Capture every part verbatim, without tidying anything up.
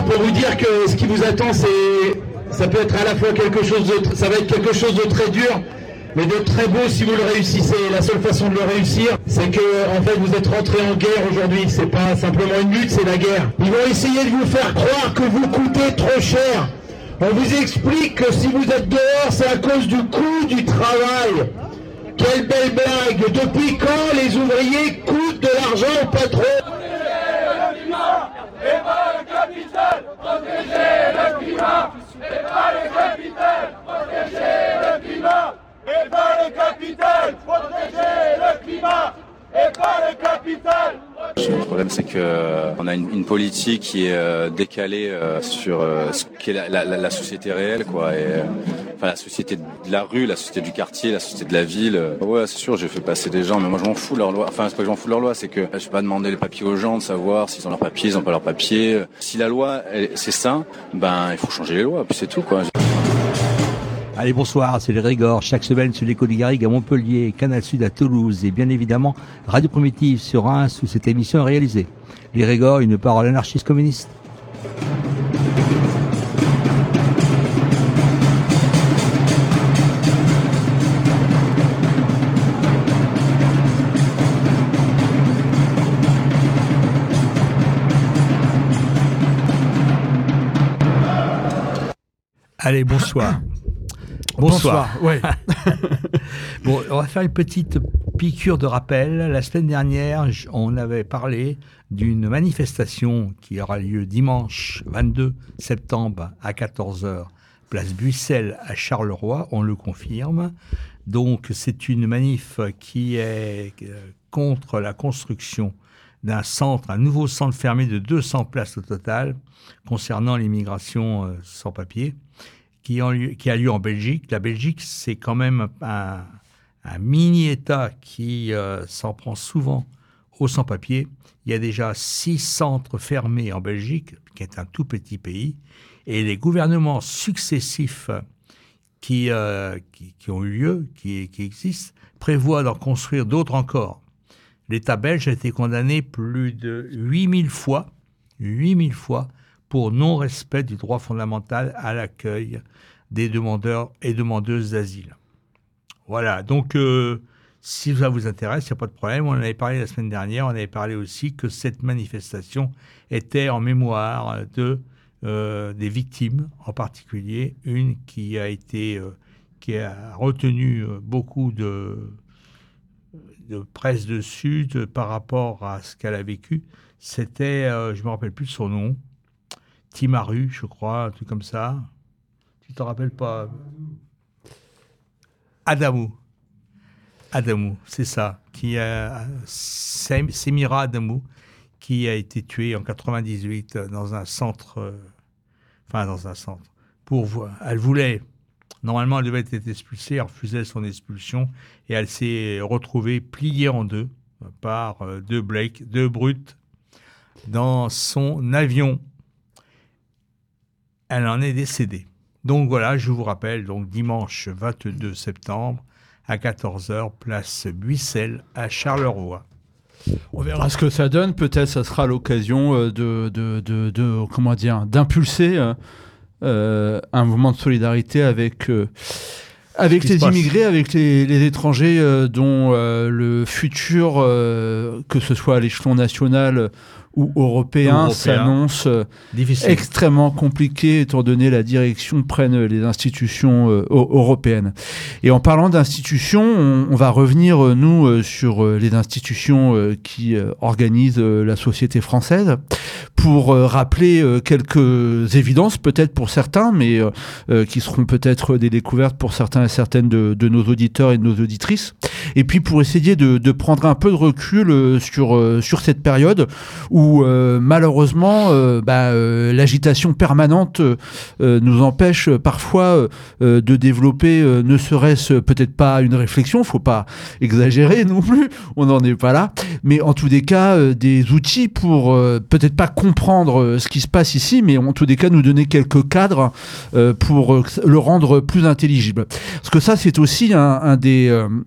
pour vous dire que ce qui vous attend, c'est, ça peut être à la fois quelque chose de, ça va être quelque chose de très dur, mais de très beau si vous le réussissez. La seule façon de le réussir, c'est que, en fait, vous êtes rentré en guerre aujourd'hui. C'est pas simplement une lutte, c'est la guerre. Ils vont essayer de vous faire croire que vous coûtez trop cher. On vous explique que si vous êtes dehors, c'est à cause du coût du travail. Quelle belle blague! Depuis quand les ouvriers coûtent de l'argent au patron? Et pas le capital, protéger le climat. Et pas le capital, protéger le climat. Et pas le capital, protéger le climat. Et pas le capital. Le problème, c'est que euh, on a une, une politique qui est euh, décalée euh, sur euh, ce qu'est la, la, la société réelle, quoi. Et euh, enfin, la société de la rue, la société du quartier, la société de la ville. Euh, ouais, c'est sûr, j'ai fait passer des gens, mais moi, je m'en fous de leur loi. Enfin, c'est pas que je m'en fous de leur loi, c'est que je vais pas demander les papiers aux gens de savoir s'ils ont leurs papiers, ils ont pas leurs papiers. Si la loi, elle, c'est ça, ben, il faut changer les lois, puis c'est tout, quoi. Allez, bonsoir, c'est les Régors, chaque semaine sur l'écho du Garrigue à Montpellier, Canal Sud à Toulouse et bien évidemment Radio Primitive sur Reims où cette émission est réalisée. Les Régors, une parole anarchiste communiste. Allez, bonsoir. Bonsoir. Bonsoir, ouais. Bon, on va faire une petite piqûre de rappel. La semaine dernière, on avait parlé d'une manifestation qui aura lieu dimanche vingt-deux septembre à quatorze heures, place Buissel à Charleroi, on le confirme. Donc, c'est une manif qui est contre la construction d'un centre, un nouveau centre fermé de deux cents places au total, concernant l'immigration euh, sans papier. Qui, en, qui a lieu en Belgique. La Belgique, c'est quand même un, un mini-État qui euh, s'en prend souvent aux sans-papiers. Il y a déjà six centres fermés en Belgique, qui est un tout petit pays, et les gouvernements successifs qui, euh, qui, qui ont eu lieu, qui, qui existent, prévoient d'en construire d'autres encore. L'État belge a été condamné plus de huit mille fois, huit mille fois, pour non-respect du droit fondamental à l'accueil des demandeurs et demandeuses d'asile. Voilà, donc euh, si ça vous intéresse, il n'y a pas de problème. On en avait parlé la semaine dernière, on avait parlé aussi que cette manifestation était en mémoire de, euh, des victimes, en particulier une qui a été, euh, qui a retenu beaucoup de, de presse dessus de, par rapport à ce qu'elle a vécu. C'était, euh, je ne me rappelle plus de son nom, Timaru, je crois, un truc comme ça. Tu t'en rappelles pas? Adamou. Adamou, c'est ça. Qui a, Semira Adamou, qui a été tuée en quatre-vingt-dix-huit dans un centre. Euh, enfin, dans un centre. Pour, elle voulait. Normalement, elle devait être expulsée, elle refusait son expulsion et elle s'est retrouvée pliée en deux par euh, deux Blake, deux brutes, dans son avion. Elle en est décédée. Donc voilà, je vous rappelle, donc dimanche vingt-deux septembre à quatorze heures, place Buissel à Charleroi. On verra ce que ça donne. Peut-être ça sera l'occasion de, de, de, de comment dire, d'impulser euh, un mouvement de solidarité avec, euh, avec les immigrés, avec les, les étrangers euh, dont euh, le futur, euh, que ce soit à l'échelon national ou européen, européen. s'annonce euh, extrêmement compliqué étant donné la direction que prennent les institutions euh, européennes. Et en parlant d'institutions, on, on va revenir, euh, nous, euh, sur euh, les institutions euh, qui euh, organisent euh, la société française pour euh, rappeler euh, quelques évidences, peut-être pour certains, mais euh, euh, qui seront peut-être des découvertes pour certains et certaines de, de nos auditeurs et de nos auditrices. Et puis pour essayer de, de prendre un peu de recul euh, sur, euh, sur cette période où où euh, malheureusement euh, bah, euh, l'agitation permanente euh, nous empêche euh, parfois euh, de développer euh, ne serait-ce peut-être pas une réflexion, faut pas exagérer non plus, on n'en est pas là, mais en tous des cas euh, des outils pour euh, peut-être pas comprendre euh, ce qui se passe ici, mais en tous des cas nous donner quelques cadres euh, pour euh, le rendre plus intelligible. Parce que ça c'est aussi un, un, des, euh, un des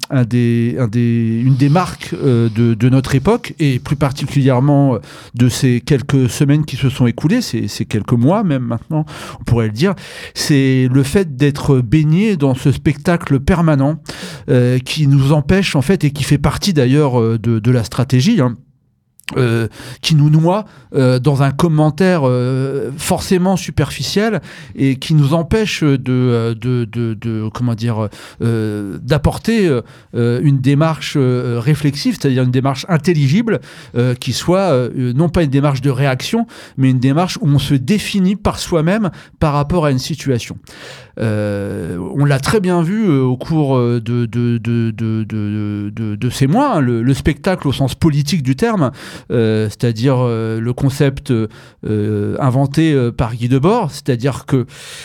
des, un des, une des marques euh, de, de notre époque, et plus particulièrement de ces quelques semaines qui se sont écoulées, ces, ces quelques mois même maintenant, on pourrait le dire, c'est le fait d'être baigné dans ce spectacle permanent euh, qui nous empêche en fait, et qui fait partie d'ailleurs de, de la stratégie, hein, Euh, qui nous noie euh, dans un commentaire euh, forcément superficiel et qui nous empêche de, de, de, de comment dire, euh, d'apporter euh, une démarche euh, réflexive, c'est-à-dire une démarche intelligible euh, qui soit euh, non pas une démarche de réaction, mais une démarche où on se définit par soi-même par rapport à une situation. Euh, on l'a très bien vu euh, au cours de, de, de, de, de, de, de ces mois, hein, le, le spectacle au sens politique du terme, euh, c'est-à-dire euh, le concept euh, inventé euh, par Guy Debord, c'est-à-dire que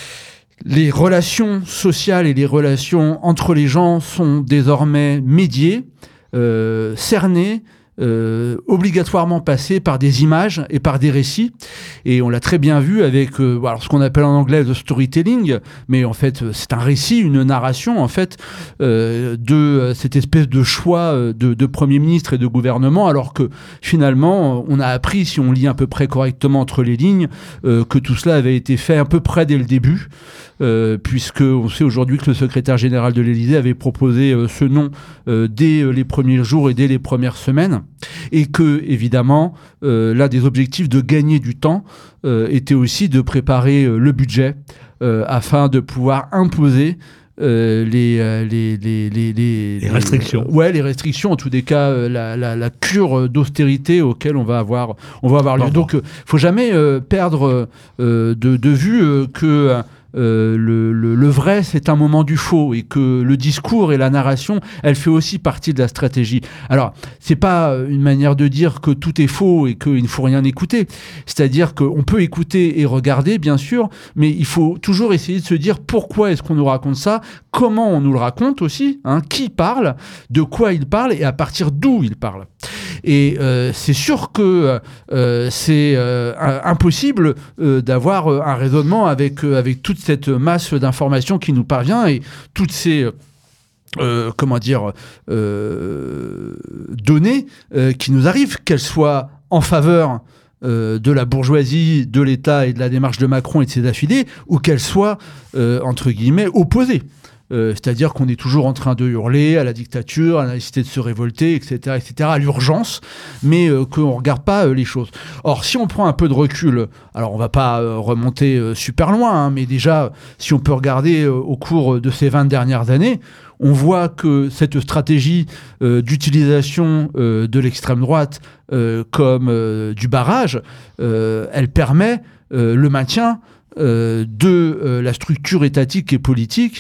les relations sociales et les relations entre les gens sont désormais médiées, euh, cernées, Euh, obligatoirement passé par des images et par des récits, et on l'a très bien vu avec euh, alors ce qu'on appelle en anglais le storytelling, mais en fait c'est un récit, une narration en fait euh, de euh, cette espèce de choix euh, de, de Premier ministre et de gouvernement, alors que finalement on a appris, si on lit à peu près correctement entre les lignes, euh, que tout cela avait été fait à peu près dès le début, euh, puisque on sait aujourd'hui que le secrétaire général de l'Élysée avait proposé euh, ce nom euh, dès euh, les premiers jours et dès les premières semaines, et que, évidemment, euh, l'un des objectifs de gagner du temps euh, était aussi de préparer euh, le budget euh, afin de pouvoir imposer euh, les, euh, les, les, les, les, les restrictions. Les, ouais, les restrictions, en tous les cas, euh, la, la, la cure d'austérité auquel on va avoir, on va avoir lieu. Donc, il ne faut jamais euh, perdre euh, de, de vue euh, que... Euh, le, le, le vrai, c'est un moment du faux, et que le discours et la narration, elle fait aussi partie de la stratégie. Alors, c'est pas une manière de dire que tout est faux et qu'il ne faut rien écouter. C'est-à-dire qu'on peut écouter et regarder, bien sûr, mais il faut toujours essayer de se dire pourquoi est-ce qu'on nous raconte ça, comment on nous le raconte aussi, hein, qui parle, de quoi il parle et à partir d'où il parle. Et euh, c'est sûr que euh, c'est euh, impossible euh, d'avoir euh, un raisonnement avec, euh, avec toute cette masse d'informations qui nous parvient et toutes ces... Euh, comment dire, euh, données euh, qui nous arrivent, qu'elles soient en faveur euh, de la bourgeoisie, de l'État et de la démarche de Macron et de ses affidés, ou qu'elles soient, euh, entre guillemets, opposées. Euh, c'est-à-dire qu'on est toujours en train de hurler à la dictature, à la nécessité de se révolter, et cetera, et cetera, à l'urgence, mais euh, qu'on ne regarde pas euh, les choses. Or, si on prend un peu de recul, alors on ne va pas euh, remonter euh, super loin, hein, mais déjà, si on peut regarder euh, au cours de ces vingt dernières années, on voit que cette stratégie euh, d'utilisation euh, de l'extrême droite euh, comme euh, du barrage, euh, elle permet euh, le maintien Euh, de euh, la structure étatique et politique,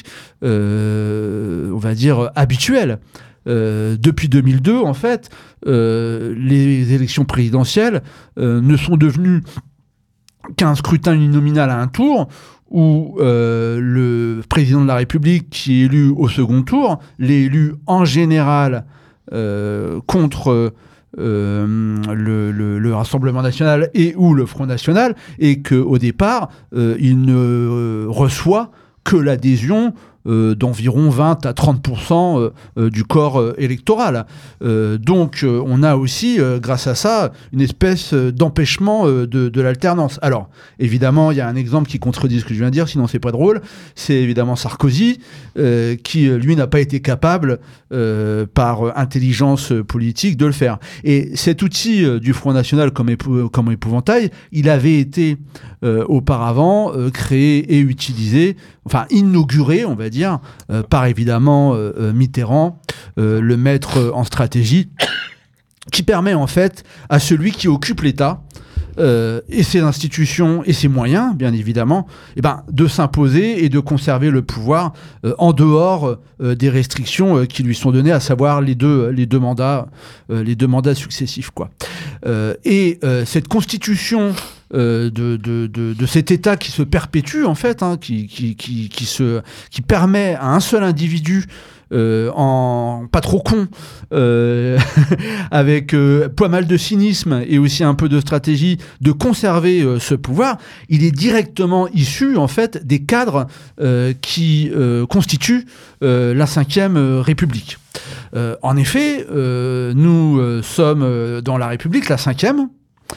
euh, on va dire, habituelle. Euh, depuis deux mille deux, en fait, euh, les élections présidentielles euh, ne sont devenues qu'un scrutin uninominal à un tour, où euh, le président de la République, qui est élu au second tour, l'est élu en général euh, contre... Euh, le, le, le Rassemblement national et ou le Front national, et qu'au départ, euh, il ne euh, reçoit que l'adhésion euh, d'environ vingt à trente pour cent euh, euh, du corps euh, électoral. Euh, donc euh, on a aussi, euh, grâce à ça, une espèce euh, d'empêchement euh, de, de l'alternance. Alors, évidemment, il y a un exemple qui contredit ce que je viens de dire, sinon c'est pas drôle. C'est évidemment Sarkozy, euh, qui, lui, n'a pas été capable, euh, par intelligence politique, de le faire. Et cet outil euh, du Front National comme, épou- comme épouvantail, il avait été euh, auparavant euh, créé et utilisé, enfin inauguré, on va dire, Euh, par évidemment euh, Mitterrand, euh, le maître en stratégie, qui permet en fait à celui qui occupe l'État euh, et ses institutions et ses moyens, bien évidemment, eh ben, de s'imposer et de conserver le pouvoir euh, en dehors euh, des restrictions euh, qui lui sont données, à savoir les deux, les deux mandats, euh, les deux mandats successifs, quoi. Euh, et euh, cette constitution euh, de, de, de, de cet État qui se perpétue, en fait, hein, qui, qui, qui, qui, se, qui permet à un seul individu, euh, en pas trop con, euh, avec euh, pas mal de cynisme et aussi un peu de stratégie, de conserver euh, ce pouvoir, il est directement issu, en fait, des cadres euh, qui euh, constituent euh, la cinquième République. Euh, en effet, euh, nous euh, sommes euh, dans la République, la cinquième,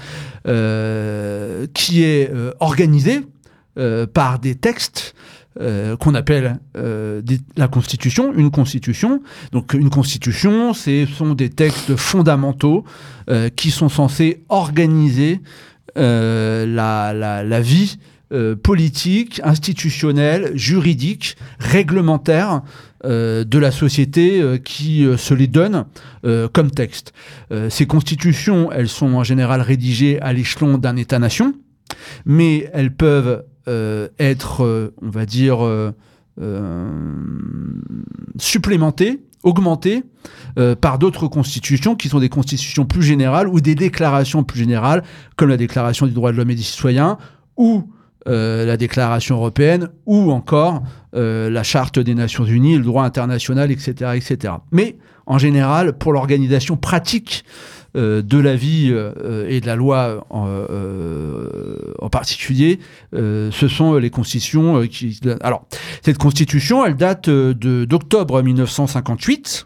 euh, qui est euh, organisée euh, par des textes euh, qu'on appelle euh, des, la Constitution, une Constitution. Donc une Constitution, ce sont des textes fondamentaux euh, qui sont censés organiser euh, la, la, la vie euh, politique, institutionnelle, juridique, réglementaire Euh, de la société euh, qui euh, se les donne euh, comme texte. Euh, ces constitutions, elles sont en général rédigées à l'échelon d'un État-nation, mais elles peuvent euh, être, euh, on va dire, euh, euh, supplémentées, augmentées euh, par d'autres constitutions qui sont des constitutions plus générales ou des déclarations plus générales, comme la Déclaration des droits de l'homme et des citoyens, ou Euh, la Déclaration européenne, ou encore euh, la Charte des Nations Unies, le droit international, et cetera, et cetera. Mais en général, pour l'organisation pratique euh, de la vie euh, et de la loi en, euh, en particulier, euh, ce sont les constitutions euh, qui... Alors, cette constitution, elle date de, d'octobre mille neuf cent cinquante-huit.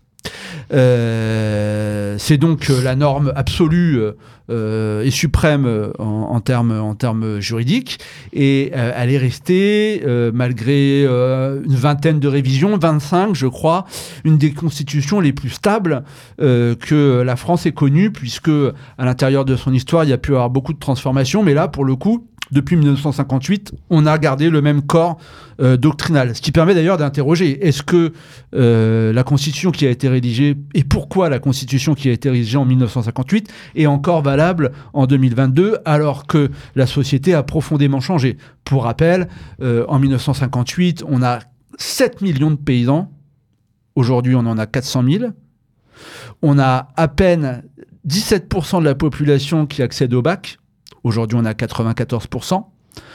Euh, c'est donc la norme absolue euh, et suprême en, en termes en termes juridiques, et euh, elle est restée euh, malgré euh, une vingtaine de révisions, vingt-cinq je crois, une des constitutions les plus stables euh, que la France ait connue, puisque à l'intérieur de son histoire il y a pu avoir beaucoup de transformations, mais là pour le coup depuis mille neuf cent cinquante-huit, on a gardé le même corps euh, doctrinal. Ce qui permet d'ailleurs d'interroger, est-ce que euh, la Constitution qui a été rédigée, et pourquoi la Constitution qui a été rédigée en mille neuf cent cinquante-huit est encore valable en deux mille vingt-deux, alors que la société a profondément changé. Pour rappel, euh, en mille neuf cent cinquante-huit, on a sept millions de paysans. Aujourd'hui, on en a quatre cent mille. On a à peine dix-sept pour cent de la population qui accède au bac. Aujourd'hui, on a quatre-vingt-quatorze pour cent.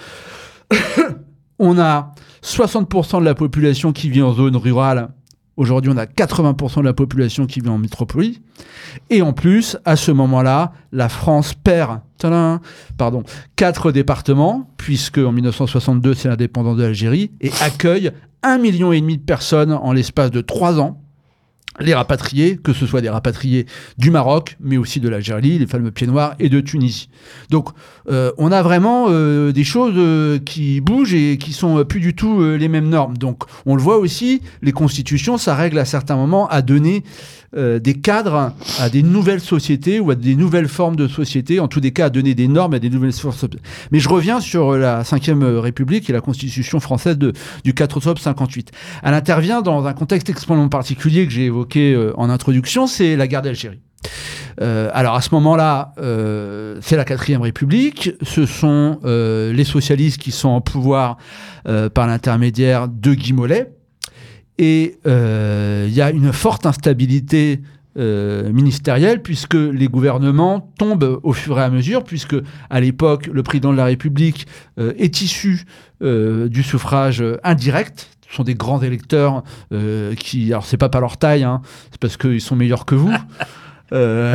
On a soixante pour cent de la population qui vit en zone rurale. Aujourd'hui, on a quatre-vingts pour cent de la population qui vit en métropole. Et en plus, à ce moment-là, la France perd tadam, pardon, quatre départements, puisque en mille neuf cent soixante-deux, c'est l'indépendance de l'Algérie, et accueille un million et demi de personnes en l'espace de trois ans. Les rapatriés, que ce soit des rapatriés du Maroc, mais aussi de l'Algérie, les fameux pieds noirs, et de Tunisie. Donc, euh, on a vraiment euh, des choses euh, qui bougent et qui sont euh, plus du tout euh, les mêmes normes. Donc, on le voit aussi, les constitutions, ça règle à certains moments à donner euh, des cadres à des nouvelles sociétés ou à des nouvelles formes de sociétés, en tous les cas à donner des normes à des nouvelles forces. Mais je reviens sur la cinquième République et la Constitution française de, du quatre octobre cinquante-huit. Elle intervient dans un contexte extrêmement particulier que j'ai évoqué euh, en introduction, c'est la guerre d'Algérie. Euh, alors à ce moment-là, euh, c'est la quatrième République, ce sont euh, les socialistes qui sont en pouvoir euh, par l'intermédiaire de Guy Mollet, et il euh, y a une forte instabilité euh, ministérielle, puisque les gouvernements tombent au fur et à mesure, puisque à l'époque, le président de la République euh, est issu euh, du suffrage indirect. Ce sont des grands électeurs euh, qui, alors c'est pas par leur taille, hein, c'est parce qu'ils sont meilleurs que vous. Euh,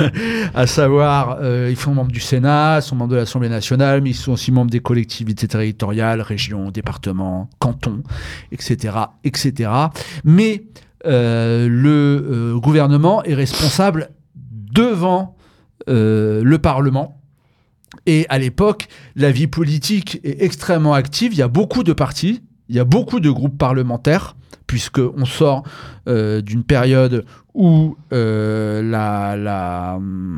à savoir, euh, ils sont membres du Sénat, ils sont membres de l'Assemblée nationale, mais ils sont aussi membres des collectivités territoriales, régions, départements, cantons, et cetera, et cetera. Mais euh, le euh, gouvernement est responsable devant euh, le Parlement. Et à l'époque, la vie politique est extrêmement active. Il y a beaucoup de partis, il y a beaucoup de groupes parlementaires, puisqu'on sort euh, d'une période où euh, la, la,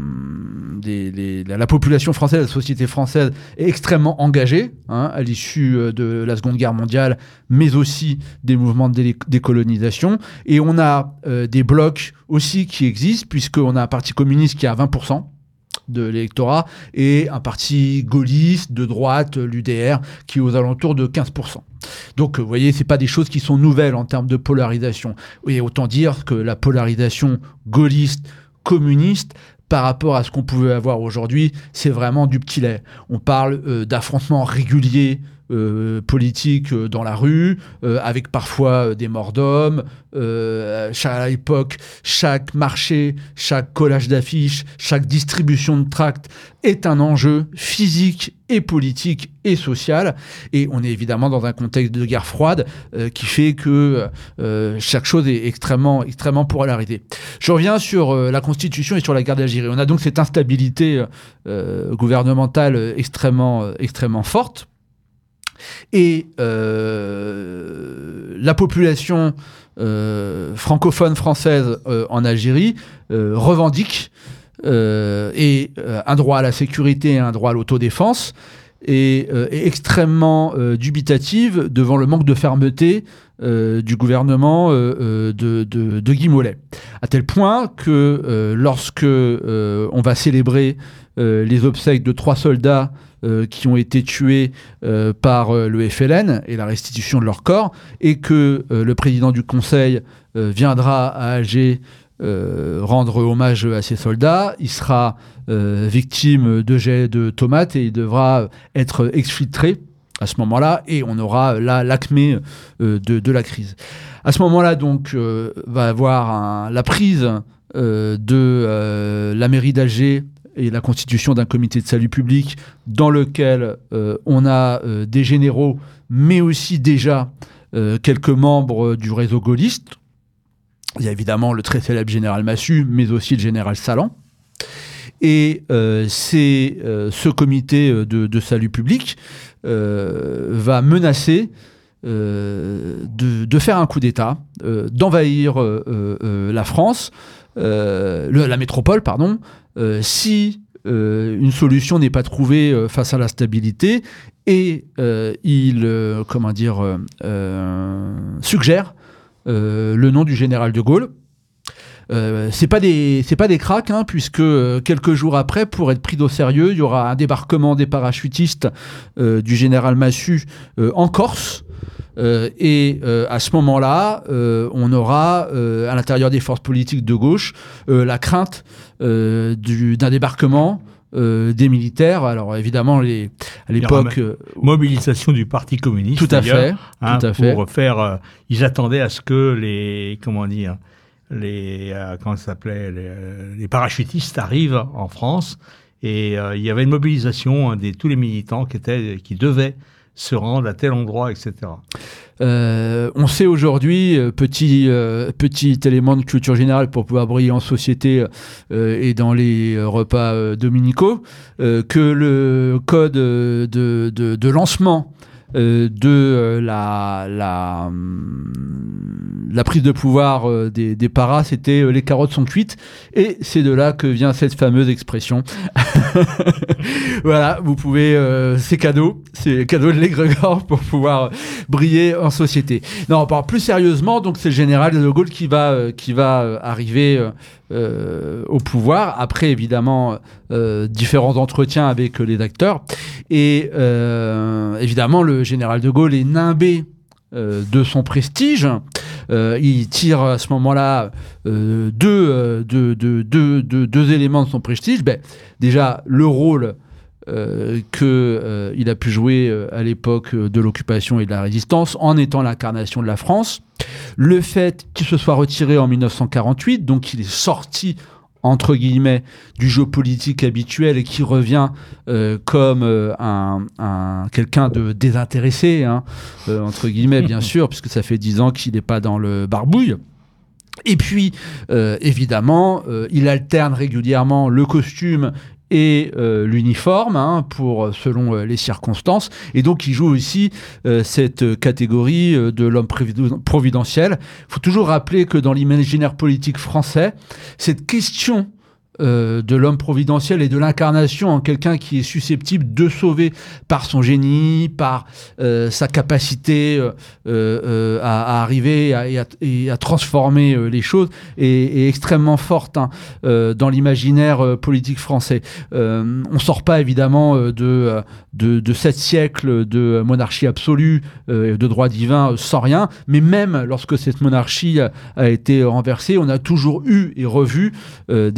les, les, la, la population française, la société française est extrêmement engagée, hein, à l'issue de la Seconde Guerre mondiale, mais aussi des mouvements de dé- décolonisation. Et on a euh, des blocs aussi qui existent, puisqu'on a un parti communiste qui a vingt pour cent de l'électorat et un parti gaulliste de droite, l'U D R, qui est aux alentours de quinze pour cent. Donc, vous voyez, c'est pas des choses qui sont nouvelles en termes de polarisation. Et autant dire que la polarisation gaulliste, communiste par rapport à ce qu'on pouvait avoir aujourd'hui, c'est vraiment du petit lait. On parle euh, d'affrontements réguliers Euh, politique euh, dans la rue, euh, avec parfois euh, des morts d'hommes. Euh, à l'époque, chaque marché, chaque collage d'affiches, chaque distribution de tracts est un enjeu physique et politique et social. Et on est évidemment dans un contexte de guerre froide euh, qui fait que euh, chaque chose est extrêmement, extrêmement polarisée. Je reviens sur euh, la Constitution et sur la guerre d'Algérie. On a donc cette instabilité euh, gouvernementale extrêmement, extrêmement forte. Et euh, la population euh, francophone française euh, en Algérie euh, revendique euh, et, euh, un droit à la sécurité et un droit à l'autodéfense, et euh, est extrêmement euh, dubitative devant le manque de fermeté euh, du gouvernement euh, de, de, de Guy Mollet. À tel point que euh, lorsque euh, on va célébrer euh, les obsèques de trois soldats Euh, qui ont été tués euh, par euh, le F L N et la restitution de leur corps, et que euh, le président du Conseil euh, viendra à Alger euh, rendre hommage à ces soldats, il sera euh, victime de jets de tomates et il devra être exfiltré à ce moment-là, et on aura là l'acmé euh, de, de la crise. À ce moment-là, donc, euh, va avoir un, la prise euh, de euh, la mairie d'Alger et la constitution d'un comité de salut public dans lequel euh, on a euh, des généraux, mais aussi déjà euh, quelques membres du réseau gaulliste. Il y a évidemment le très célèbre général Massu, mais aussi le général Salan. Et euh, c'est euh, ce comité de, de salut public euh, va menacer euh, de, de faire un coup d'État, euh, d'envahir euh, euh, la France, euh, le, la métropole, pardon, Euh, si euh, une solution n'est pas trouvée euh, face à la stabilité, et euh, il euh, comment dire, euh, euh, suggère euh, le nom du général de Gaulle. Euh, c'est pas des c'est pas des cracks, hein, puisque euh, quelques jours après, pour être pris au sérieux, il y aura un débarquement des parachutistes euh, du général Massu euh, en Corse. Euh, et euh, à ce moment-là, euh, on aura euh, à l'intérieur des forces politiques de gauche euh, la crainte euh, du, d'un débarquement euh, des militaires. Alors évidemment, les, à l'époque, euh, mobilisation du Parti communiste. Tout à fait. Hein, tout à pour fait. faire, euh, ils attendaient à ce que les comment dire les euh, comment ça s'appelait les, les parachutistes arrivent en France, et euh, il y avait une mobilisation hein, des tous les militants qui étaient qui devaient se rendre à tel endroit, et cetera. Euh, on sait aujourd'hui, euh, petit, euh, petit élément de culture générale pour pouvoir briller en société euh, et dans les euh, repas euh, dominicaux, euh, que le code de, de, de lancement euh, de euh, la, la, la prise de pouvoir euh, des, des paras, c'était euh, les carottes sont cuites, et c'est de là que vient cette fameuse expression. Voilà, vous pouvez, euh, c'est cadeau, c'est cadeau de l'égrégore pour pouvoir briller en société. Non, par plus sérieusement, donc c'est le général de Gaulle qui va, euh, qui va euh, arriver euh, euh, au pouvoir, après évidemment euh, différents entretiens avec euh, les acteurs, et euh, évidemment le général de Gaulle est nimbé euh, de son prestige. Euh, il tire à ce moment-là euh, deux, euh, deux, deux, deux, deux, deux éléments de son prestige. Ben, déjà, le rôle euh, qu'il euh, a pu jouer euh, à l'époque de l'occupation et de la résistance, en étant l'incarnation de la France. Le fait qu'il se soit retiré en dix-neuf cent quarante-huit, donc qu'il est sorti entre guillemets, du jeu politique habituel, et qui revient euh, comme euh, un, un, quelqu'un de désintéressé, hein, euh, entre guillemets, bien sûr, puisque ça fait dix ans qu'il n'est pas dans le barbouille. Et puis, euh, évidemment, euh, il alterne régulièrement le costume et euh, l'uniforme, hein, pour, selon euh, les circonstances. Et donc, il joue aussi euh, cette catégorie euh, de l'homme providentiel. Il faut toujours rappeler que dans l'imaginaire politique français, cette question euh, de l'homme providentiel et de l'incarnation en quelqu'un qui est susceptible de sauver par son génie, par euh, sa capacité euh, euh, à, à arriver à, et, à, et à transformer euh, les choses, est, est extrêmement forte, hein, euh, dans l'imaginaire euh, politique français. Euh, on sort pas évidemment euh, de, de, de sept siècles de monarchie absolue, euh, de droit divin, euh, sans rien, mais même lorsque cette monarchie a, a été renversée, on a toujours eu et revu euh, des individus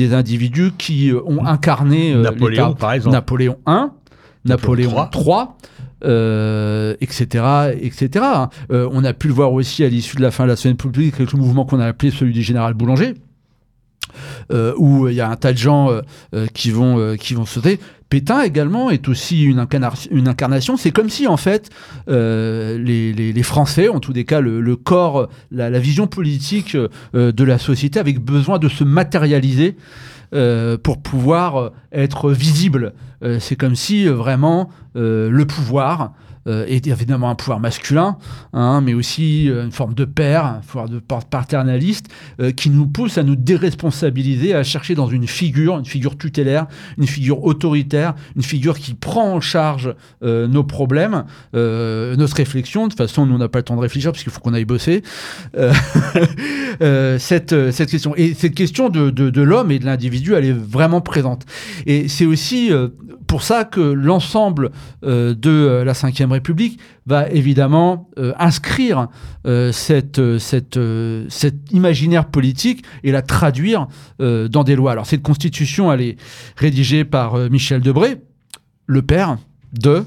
individus qui euh, ont incarné euh, Napoléon, l'État. par exemple. Napoléon un, Napoléon, Napoléon trois, euh, et cetera, et cetera. Euh, on a pu le voir aussi à l'issue de la fin de la Seconde République avec le mouvement qu'on a appelé celui du général Boulanger, euh, où il y a un tas de gens euh, euh, qui vont euh, qui vont sauter. Pétain également est aussi une, incarna- une incarnation. C'est comme si en fait euh, les, les, les Français, en tous les cas le, le corps, la, la vision politique euh, de la société, avaient besoin de se matérialiser euh, pour pouvoir être visible. Euh, c'est comme si euh, vraiment euh, le pouvoir euh, est évidemment un pouvoir masculin, hein, mais aussi euh, une forme de père, un pouvoir de paternaliste, euh, qui nous pousse à nous déresponsabiliser, à chercher dans une figure, une figure tutélaire, une figure autoritaire, une figure qui prend en charge euh, nos problèmes, euh, notre réflexion. De toute façon, nous, on n'a pas le temps de réfléchir parce qu'il faut qu'on aille bosser. Euh, euh, cette, cette question. Et cette question de, de, de l'homme et de l'individu, elle est vraiment présente. Et c'est aussi euh, pour ça que l'ensemble euh, de euh, la Cinquième République va évidemment euh, inscrire euh, cette, euh, cette, euh, cet imaginaire politique et la traduire euh, dans des lois. Alors cette constitution, elle est rédigée par euh, Michel Debré, le père de...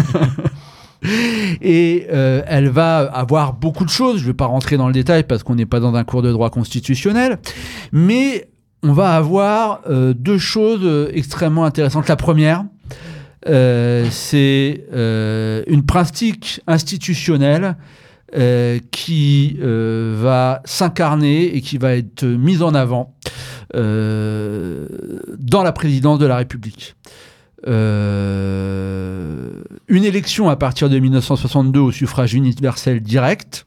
Et euh, elle va avoir beaucoup de choses. Je ne vais pas rentrer dans le détail parce qu'on n'est pas dans un cours de droit constitutionnel, mais on va avoir euh, deux choses euh, extrêmement intéressantes. La première, euh, c'est euh, une pratique institutionnelle euh, qui euh, va s'incarner et qui va être mise en avant euh, dans la présidence de la République. Euh, une élection à partir de mille neuf cent soixante-deux au suffrage universel direct,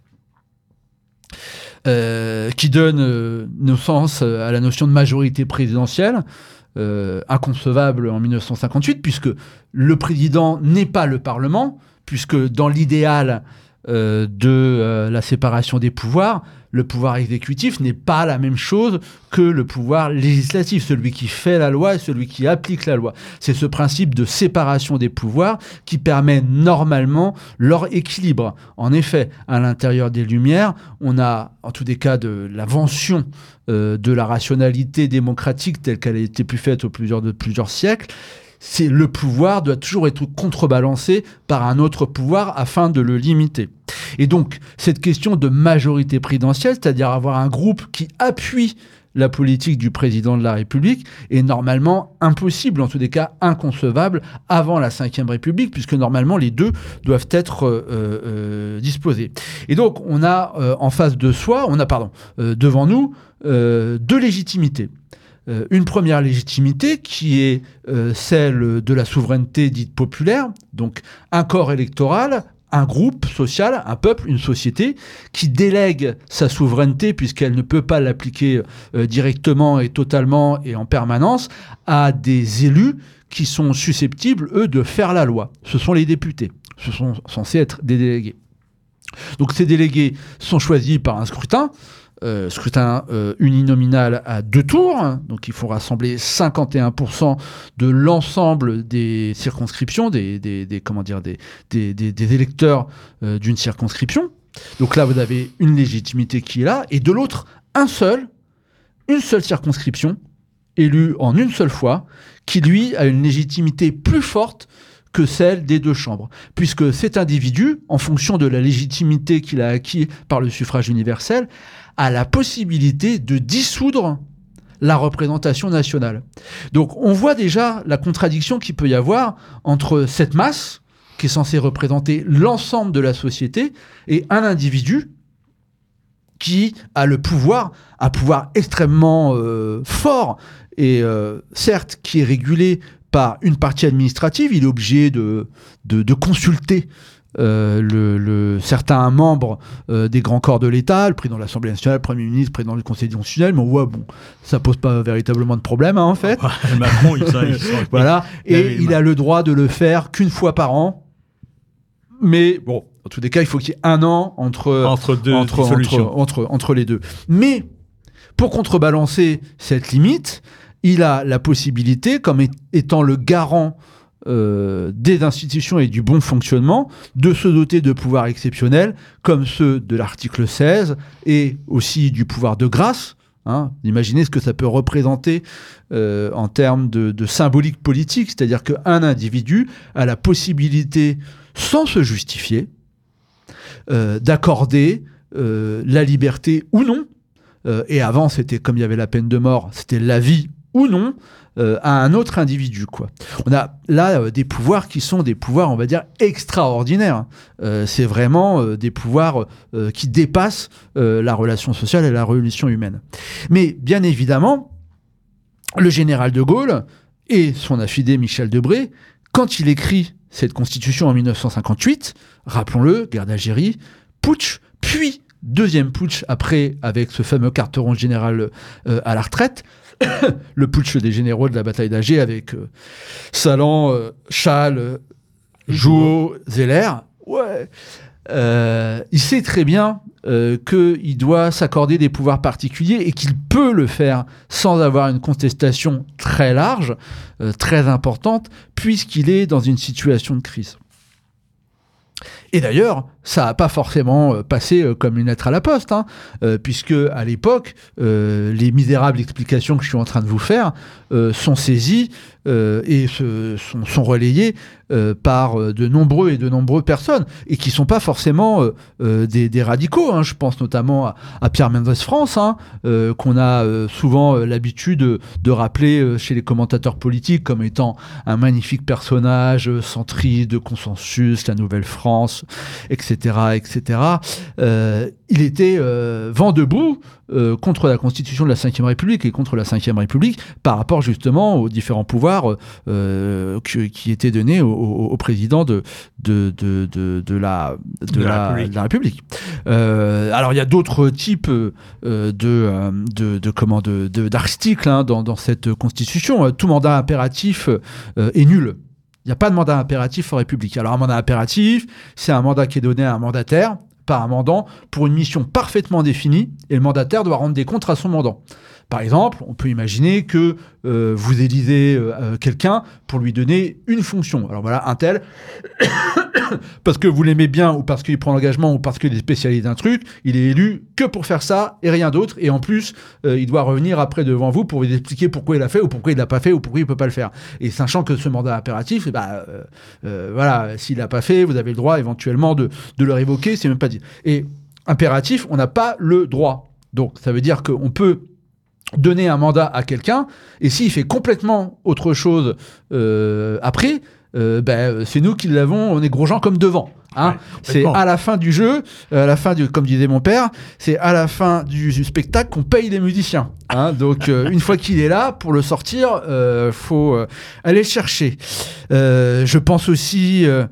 euh, qui donne euh, naissance à la notion de majorité présidentielle, euh, inconcevable en mille neuf cent cinquante-huit, puisque le président n'est pas le Parlement, puisque dans l'idéal euh, de euh, la séparation des pouvoirs, le pouvoir exécutif n'est pas la même chose que le pouvoir législatif, celui qui fait la loi et celui qui applique la loi. C'est ce principe de séparation des pouvoirs qui permet normalement leur équilibre. En effet, à l'intérieur des Lumières, on a, en tous les cas, de l'invention euh, de la rationalité démocratique telle qu'elle a été plus faite au plusieurs, de plusieurs siècles. C'est le pouvoir doit toujours être contrebalancé par un autre pouvoir afin de le limiter. Et donc, cette question de majorité présidentielle, c'est-à-dire avoir un groupe qui appuie la politique du président de la République, est normalement impossible, en tous les cas inconcevable, avant la Cinquième République, puisque normalement les deux doivent être euh, euh, disposés. Et donc, on a euh, en face de soi, on a, pardon, euh, devant nous, euh, deux légitimités. Euh, une première légitimité qui est euh, celle de la souveraineté dite populaire, donc un corps électoral, un groupe social, un peuple, une société qui délègue sa souveraineté puisqu'elle ne peut pas l'appliquer euh, directement et totalement et en permanence à des élus qui sont susceptibles, eux, de faire la loi. Ce sont les députés. Ce sont censés être des délégués. Donc ces délégués sont choisis par un scrutin, Euh, scrutin euh, uninominal à deux tours, donc il faut rassembler cinquante et un pour cent de l'ensemble des circonscriptions, des, des, des, comment dire, des, des, des, des électeurs euh, d'une circonscription. Donc là, vous avez une légitimité qui est là, et de l'autre, un seul, une seule circonscription, élue en une seule fois, qui lui a une légitimité plus forte que celle des deux chambres, puisque cet individu, en fonction de la légitimité qu'il a acquis par le suffrage universel, a la possibilité de dissoudre la représentation nationale. Donc on voit déjà la contradiction qu'il peut y avoir entre cette masse, qui est censée représenter l'ensemble de la société, et un individu qui a le pouvoir, un pouvoir extrêmement euh, fort, et euh, certes qui est régulé par une partie administrative, il est obligé de, de, de consulter euh, le, le, certains membres euh, des grands corps de l'État, le président de l'Assemblée nationale, le Premier ministre, le président du Conseil constitutionnel, mais on voit, bon, ça pose pas véritablement de problème, hein, en fait. Macron, il, ça, il voilà, et il a le droit de le faire qu'une fois par an, mais bon, en tous les cas, il faut qu'il y ait un an entre, entre, deux entre, entre, entre, entre les deux. Mais pour contrebalancer cette limite, il a la possibilité, comme étant le garant euh, des institutions et du bon fonctionnement, de se doter de pouvoirs exceptionnels, comme ceux de l'article seize, et aussi du pouvoir de grâce, Hein. Imaginez ce que ça peut représenter euh, en termes de, de symbolique politique, c'est-à-dire qu'un individu a la possibilité, sans se justifier, euh, d'accorder euh, la liberté ou non, euh, et avant c'était comme il y avait la peine de mort, c'était la vie ou non, euh, à un autre individu, quoi. On a là euh, des pouvoirs qui sont des pouvoirs, on va dire, extraordinaires. Euh, c'est vraiment euh, des pouvoirs euh, qui dépassent euh, la relation sociale et la relation humaine. Mais bien évidemment, le général de Gaulle et son affidé Michel Debré, quand il écrit cette constitution en mille neuf cent cinquante-huit, rappelons-le, guerre d'Algérie, putsch, puis deuxième putsch après avec ce fameux Carteron général euh, à la retraite, le putsch des généraux de la bataille d'Alger avec euh, Salan, euh, Chal, euh, Jouot, Zeller. Ouais. Euh, il sait très bien euh, qu'il doit s'accorder des pouvoirs particuliers et qu'il peut le faire sans avoir une contestation très large, euh, très importante, puisqu'il est dans une situation de crise. Et d'ailleurs, ça n'a pas forcément passé comme une lettre à la poste, hein, euh, puisque à l'époque, euh, les misérables explications que je suis en train de vous faire euh, sont saisies euh, et se, sont, sont relayées euh, par de nombreux et de nombreuses personnes, et qui ne sont pas forcément euh, euh, des, des radicaux. Hein. Je pense notamment à, à Pierre Mendès France, hein, euh, qu'on a euh, souvent euh, l'habitude de, de rappeler euh, chez les commentateurs politiques comme étant un magnifique personnage euh, centriste, de consensus, la Nouvelle France, et cetera, et cetera. Euh, il était euh, vent debout euh, contre la Constitution de la cinquième République et contre la cinquième République par rapport justement aux différents pouvoirs euh, qui, qui étaient donnés au, au, au président de, de, de, de, de, la, de, de, la, la, République. de la République. Euh, alors il y a d'autres types euh, de, de, de, comment, de, de, d'articles hein, dans, dans cette Constitution. Tout mandat impératif euh, est nul. Il n'y a pas de mandat impératif en République. Alors un mandat impératif, c'est un mandat qui est donné à un mandataire par un mandant pour une mission parfaitement définie, et le mandataire doit rendre des comptes à son mandant. Par exemple, on peut imaginer que euh, vous élisez euh, quelqu'un pour lui donner une fonction. Alors voilà, un tel, parce que vous l'aimez bien, ou parce qu'il prend l'engagement, ou parce qu'il est spécialiste d'un truc, il est élu que pour faire ça et rien d'autre. Et en plus, euh, il doit revenir après devant vous pour vous expliquer pourquoi il l'a fait, ou pourquoi il l'a pas fait, ou pourquoi il peut pas le faire. Et sachant que ce mandat impératif, bah, euh, euh, voilà, s'il l'a pas fait, vous avez le droit éventuellement de, de le révoquer, c'est même pas dit. Et impératif, on n'a pas le droit. Donc ça veut dire qu'on peut donner un mandat à quelqu'un, et s'il fait complètement autre chose euh, après, euh, ben, c'est nous qui l'avons, on est gros gens comme devant. Hein. Ouais, c'est à la fin du jeu, à la fin du, comme disait mon père, c'est à la fin du, du spectacle qu'on paye les musiciens. Hein. Donc euh, une fois qu'il est là, pour le sortir, euh, faut euh, aller le chercher. Euh, je pense aussi euh,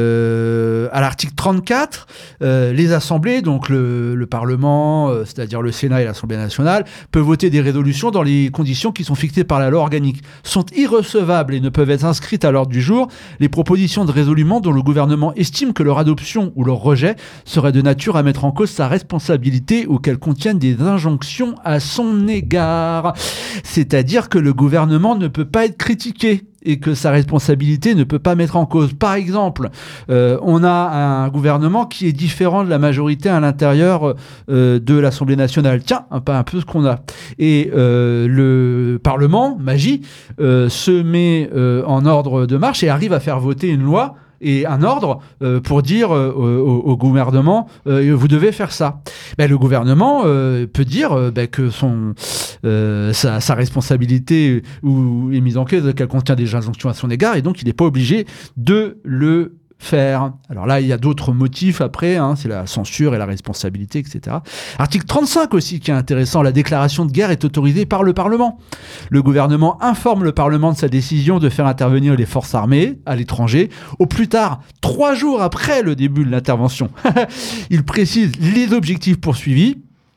euh, à l'article trente-quatre, euh, les assemblées, donc le, le Parlement, euh, c'est-à-dire le Sénat et l'Assemblée nationale, peuvent voter des résolutions dans les conditions qui sont fixées par la loi organique. Sont irrecevables et ne peuvent être inscrites à l'ordre du jour les propositions de résolution dont le gouvernement estime que leur adoption ou leur rejet serait de nature à mettre en cause sa responsabilité ou qu'elles contiennent des injonctions à son égard. C'est-à-dire que le gouvernement ne peut pas être critiqué et que sa responsabilité ne peut pas mettre en cause. Par exemple, euh, on a un gouvernement qui est différent de la majorité à l'intérieur euh, de l'Assemblée nationale. Tiens, un peu, un peu ce qu'on a. Et euh, le Parlement, magie, euh, se met euh, en ordre de marche et arrive à faire voter une loi et un ordre euh, pour dire euh, au, au gouvernement euh, vous devez faire ça. Ben, le gouvernement euh, peut dire euh, ben, que son, euh, sa, sa responsabilité ou, est mise en cause, qu'elle contient des injonctions à son égard, et donc il n'est pas obligé de le faire. Alors là, il y a d'autres motifs après, hein, c'est la censure et la responsabilité, et cetera. Article trente-cinq aussi, qui est intéressant, la déclaration de guerre est autorisée par le Parlement. Le gouvernement informe le Parlement de sa décision de faire intervenir les forces armées à l'étranger, au plus tard trois jours après le début de l'intervention. Il précise les objectifs poursuivis.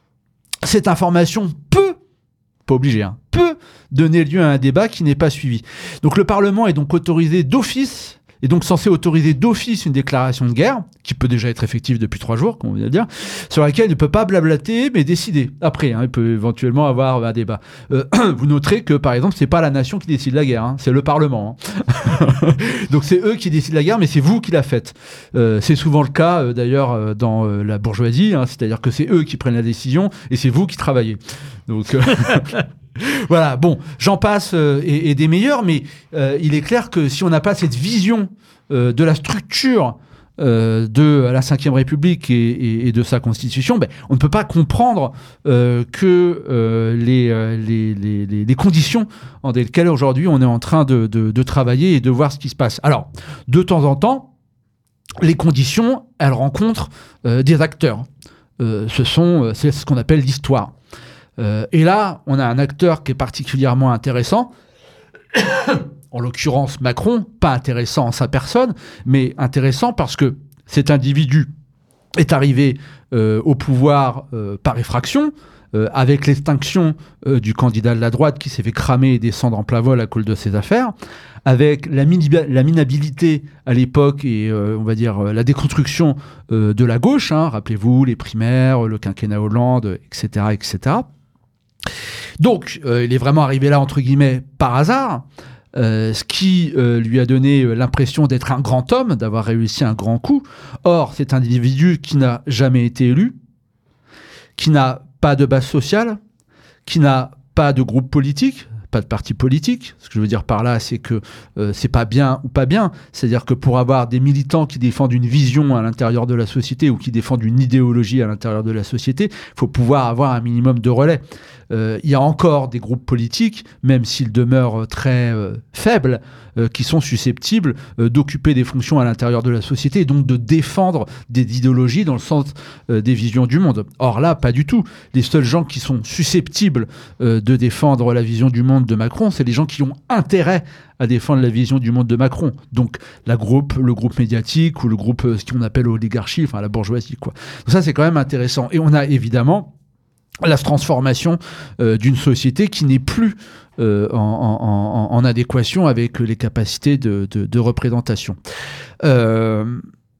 Cette information peut, pas obligé, hein, peut donner lieu à un débat qui n'est pas suivi. Donc le Parlement est donc autorisé d'office est donc censé autoriser d'office une déclaration de guerre, qui peut déjà être effective depuis trois jours, comme on vient de dire, sur laquelle il ne peut pas blablater, mais décider. Après, hein, il peut éventuellement avoir un débat. Euh, vous noterez que, par exemple, c'est pas la nation qui décide la guerre, hein, c'est le Parlement. Hein. Donc c'est eux qui décident la guerre, mais c'est vous qui la faites. Euh, c'est souvent le cas, euh, d'ailleurs, euh, dans euh, la bourgeoisie, hein, c'est-à-dire que c'est eux qui prennent la décision, et c'est vous qui travaillez. Donc... Euh voilà, bon, j'en passe euh, et, et des meilleurs, mais euh, il est clair que si on n'a pas cette vision euh, de la structure euh, de la cinquième République et, et, et de sa constitution, ben, on ne peut pas comprendre euh, que euh, les, euh, les, les, les, les conditions dans lesquelles aujourd'hui on est en train de, de, de travailler et de voir ce qui se passe. Alors, de temps en temps, les conditions, elles rencontrent euh, des acteurs. Euh, ce sont, c'est ce qu'on appelle l'histoire. Euh, et là, on a un acteur qui est particulièrement intéressant, en l'occurrence Macron, pas intéressant en sa personne, mais intéressant parce que cet individu est arrivé euh, au pouvoir euh, par effraction, euh, avec l'extinction euh, du candidat de la droite qui s'est fait cramer et descendre en plein vol à cause de ses affaires, avec la, mini- la minabilité à l'époque et euh, on va dire euh, la déconstruction euh, de la gauche, hein, rappelez-vous les primaires, le quinquennat Hollande, et cetera, et cetera. Donc, euh, il est vraiment arrivé là, entre guillemets, par hasard, euh, ce qui euh, lui a donné l'impression d'être un grand homme, d'avoir réussi un grand coup. Or, c'est un individu qui n'a jamais été élu, qui n'a pas de base sociale, qui n'a pas de groupe politique, pas de parti politique. Ce que je veux dire par là, c'est que euh, c'est pas bien ou pas bien. C'est-à-dire que pour avoir des militants qui défendent une vision à l'intérieur de la société ou qui défendent une idéologie à l'intérieur de la société, il faut pouvoir avoir un minimum de relais. Euh, il y a encore des groupes politiques, même s'ils demeurent très euh, faibles, euh, qui sont susceptibles euh, d'occuper des fonctions à l'intérieur de la société et donc de défendre des idéologies dans le sens euh, des visions du monde. Or là, pas du tout. Les seuls gens qui sont susceptibles euh, de défendre la vision du monde de Macron, c'est les gens qui ont intérêt à défendre la vision du monde de Macron. Donc la groupe, le groupe médiatique ou le groupe, euh, ce qu'on appelle oligarchie, enfin la bourgeoisie, quoi. Donc ça, c'est quand même intéressant. Et on a évidemment la transformation euh, d'une société qui n'est plus euh, en, en, en, en adéquation avec les capacités de, de, de représentation. Euh,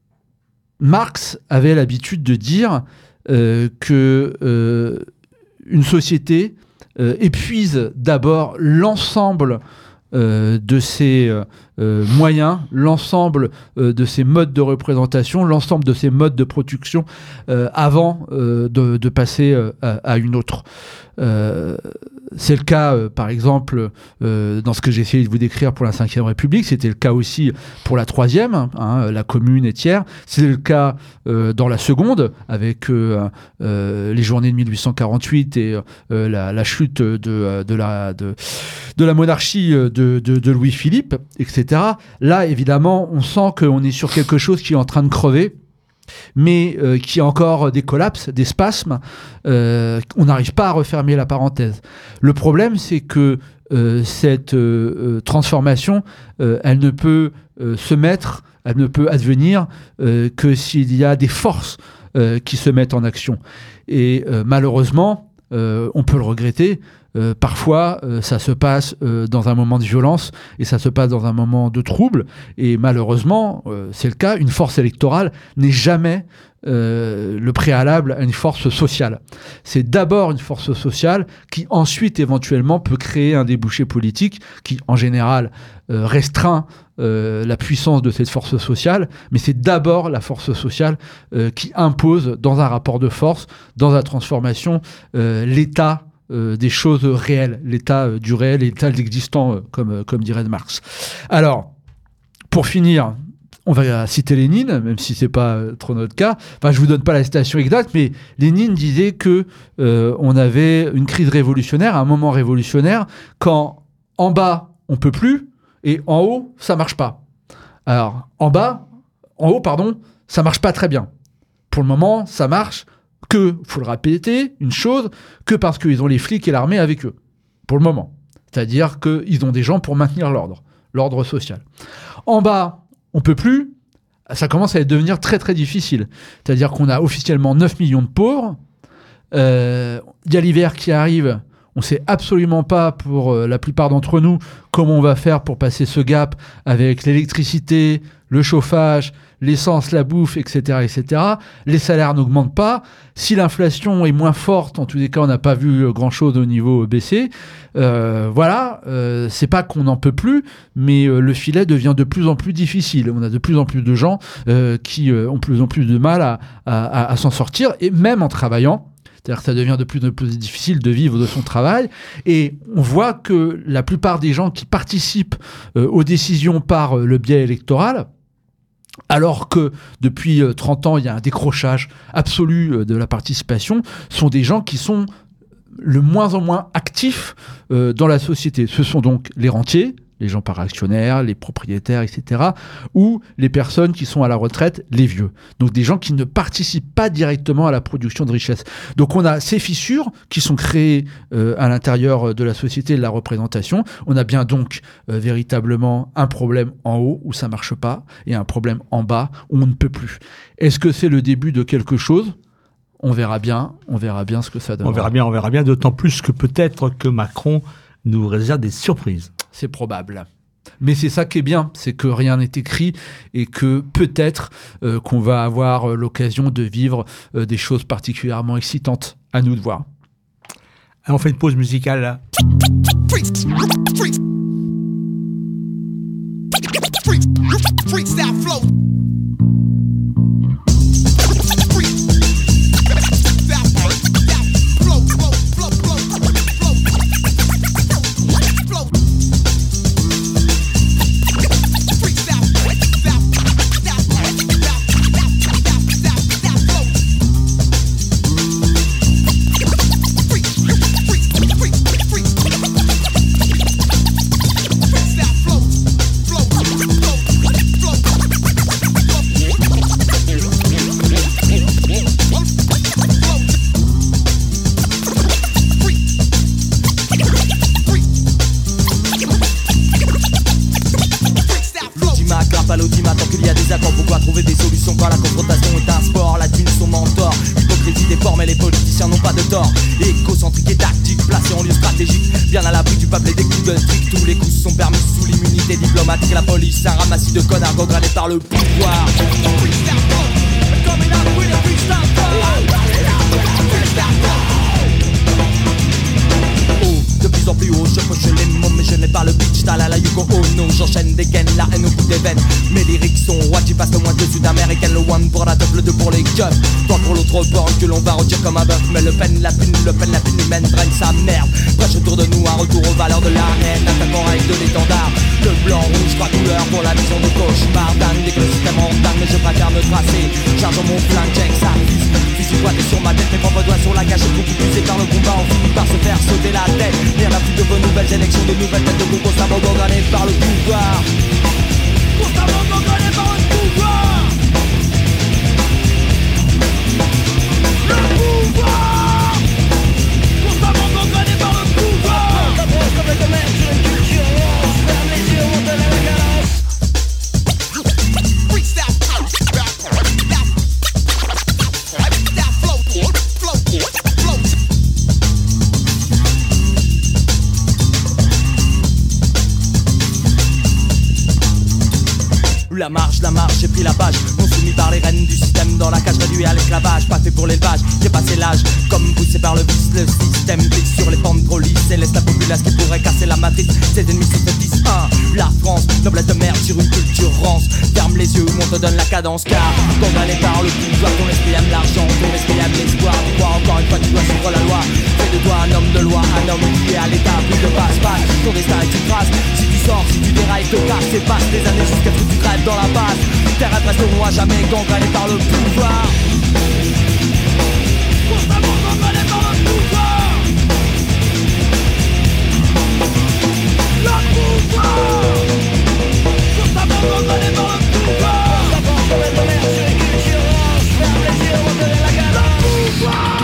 Marx avait l'habitude de dire euh, que euh, une société euh, épuise d'abord l'ensemble euh, de ses euh, moyens, l'ensemble euh, de ses modes de représentation, l'ensemble de ses modes de production euh, avant euh, de, de passer euh, à, à une autre. Euh, c'est le cas, euh, par exemple, euh, dans ce que j'ai essayé de vous décrire pour la cinquième République, c'était le cas aussi pour la troisième, hein, la commune et tiers, c'est le cas euh, dans la seconde, avec euh, euh, les journées de mille huit cent quarante-huit et euh, la, la chute de, de, la, de, de la monarchie de, de, de Louis-Philippe, et cetera. Là, évidemment, on sent qu'on est sur quelque chose qui est en train de crever, mais euh, qui a encore des collapses, des spasmes. Euh, on n'arrive pas à refermer la parenthèse. Le problème, c'est que euh, cette euh, transformation, euh, elle ne peut euh, se mettre, elle ne peut advenir euh, que s'il y a des forces euh, qui se mettent en action. Et euh, malheureusement, euh, on peut le regretter, Euh, parfois, euh, ça se passe euh, dans un moment de violence et ça se passe dans un moment de trouble. Et malheureusement, euh, c'est le cas, une force électorale n'est jamais euh, le préalable à une force sociale. C'est d'abord une force sociale qui ensuite éventuellement peut créer un débouché politique qui, en général, euh, restreint euh, la puissance de cette force sociale, mais c'est d'abord la force sociale euh, qui impose, dans un rapport de force, dans la transformation, euh, l'état Euh, des choses réelles, l'état euh, du réel, l'état de l'existant, euh, comme, euh, comme dirait Marx. Alors, pour finir, on va citer Lénine, même si c'est pas euh, trop notre cas. Enfin, je vous donne pas la citation exacte, mais Lénine disait que euh, on avait une crise révolutionnaire, un moment révolutionnaire, quand en bas on peut plus et en haut ça marche pas. Alors, en bas, en haut, pardon, ça marche pas très bien. Pour le moment, ça marche. Que, faut le répéter, une chose, que parce qu'ils ont les flics et l'armée avec eux, pour le moment. C'est-à-dire qu'ils ont des gens pour maintenir l'ordre, l'ordre social. En bas, on peut plus, ça commence à devenir très très difficile. C'est-à-dire qu'on a officiellement neuf millions de pauvres, il euh, y a l'hiver qui arrive, On ne sait absolument pas, pour euh, la plupart d'entre nous, comment on va faire pour passer ce gap avec l'électricité, le chauffage, l'essence, la bouffe, et cetera, et cetera. Les salaires n'augmentent pas. Si l'inflation est moins forte, en tous les cas, on n'a pas vu grand-chose au niveau B C. Euh, voilà, euh, c'est pas qu'on n'en peut plus, mais euh, le filet devient de plus en plus difficile. On a de plus en plus de gens euh, qui euh, ont de plus en plus de mal à, à, à, à s'en sortir, et même en travaillant. C'est-à-dire que ça devient de plus en plus difficile de vivre de son travail. Et on voit que la plupart des gens qui participent euh, aux décisions par euh, le biais électoral, alors que depuis euh, trente ans, il y a un décrochage absolu euh, de la participation, sont des gens qui sont le moins en moins actifs euh, dans la société. Ce sont donc les rentiers, les gens par actionnaires, les propriétaires, et cetera, ou les personnes qui sont à la retraite, les vieux. Donc des gens qui ne participent pas directement à la production de richesse. Donc on a ces fissures qui sont créées euh, à l'intérieur de la société, de la représentation. On a bien donc euh, véritablement un problème en haut où ça marche pas et un problème en bas où on ne peut plus. Est-ce que c'est le début de quelque chose ? On verra bien, on verra bien ce que ça donne. On verra bien, on verra bien, d'autant plus que peut-être que Macron nous réserve des surprises. C'est probable. Mais c'est ça qui est bien, c'est que rien n'est écrit et que peut-être euh, qu'on va avoir euh, l'occasion de vivre euh, des choses particulièrement excitantes. À nous de voir. Alors on fait une pause musicale là. Écocentrique et tactique, placé en lieu stratégique, bien à l'abri du peuple et des coups de trick. Tous les coups sont permis sous l'immunité diplomatique. La police, un ramassis de connards gangrenés par le pouvoir. De plus en plus haut, je poche les mots, mais je n'ai pas le pitch. Talala Yuko oh no, j'enchaîne des gaines, la haine au bout des veines. Mes lyrics sont watch, j'y passe le moins de sud-américaine. Le one pour la top, le deux pour les guns. Toi pour l'autre borne que l'on va retirer comme un bœuf. Mais le peine, la pune, le peine, la pune humaine draine sa merde. Prêche autour de nous un retour aux valeurs de l'arène. Attaquant avec de l'étendard. Le blanc, rouge, trois couleurs pour la vision de cauchemar. Dan, dès que le système en dan, mais je préfère me tracer. Chargeant mon flingue, check ça. Fusil pointé sur ma tête, mes propres doigts sur la cage. Beaucoup poussé par le combat, on finit par se faire sauter la tête. Rien à foutre de vos nouvelles élections, de nouvelles têtes de gros constamment gangrenées par le pouvoir. Constamment gangrenées par le pouvoir. Le pouvoir. Constamment gangrenées par le pouvoir. Comme le domaine sur une culture orange. Ferme les yeux, on donne à la galance. La marche, la marche, j'ai pris la page. Non soumis par les rênes du système. Dans la cage réduit à l'esclavage. Pas fait pour l'élevage, j'ai passé l'âge. Comme poussé par le vice, le système glisse sur les pentes trop lisses. Et laisse la populace qui pourrait casser la matrice. Ses ennemis se disent un. La France, noblesse de merde sur une culture rance. Ferme les yeux, on te donne la cadence. Car condamné par le pouvoir, ton esprit aime l'argent, ton esprit aime l'espoir. Tu crois encore une fois tu dois suivre la loi. Fais de toi un homme de loi, un homme lié à l'état, plus de passe-passe. Ton destin est une trace. Si tu sors, si tu dérailles, te casse et passe des années jusqu'à ce que tu crèves dans la base. Tes rêves resteront à jamais gangrenés par le pouvoir. Constamment gangrenés par le pouvoir. Le pouvoir. Constamment gangrenés par le pouvoir. D'abord comme le domaine sur une culture orange. Ferme les yeux, on donne la galère. Le pouvoir.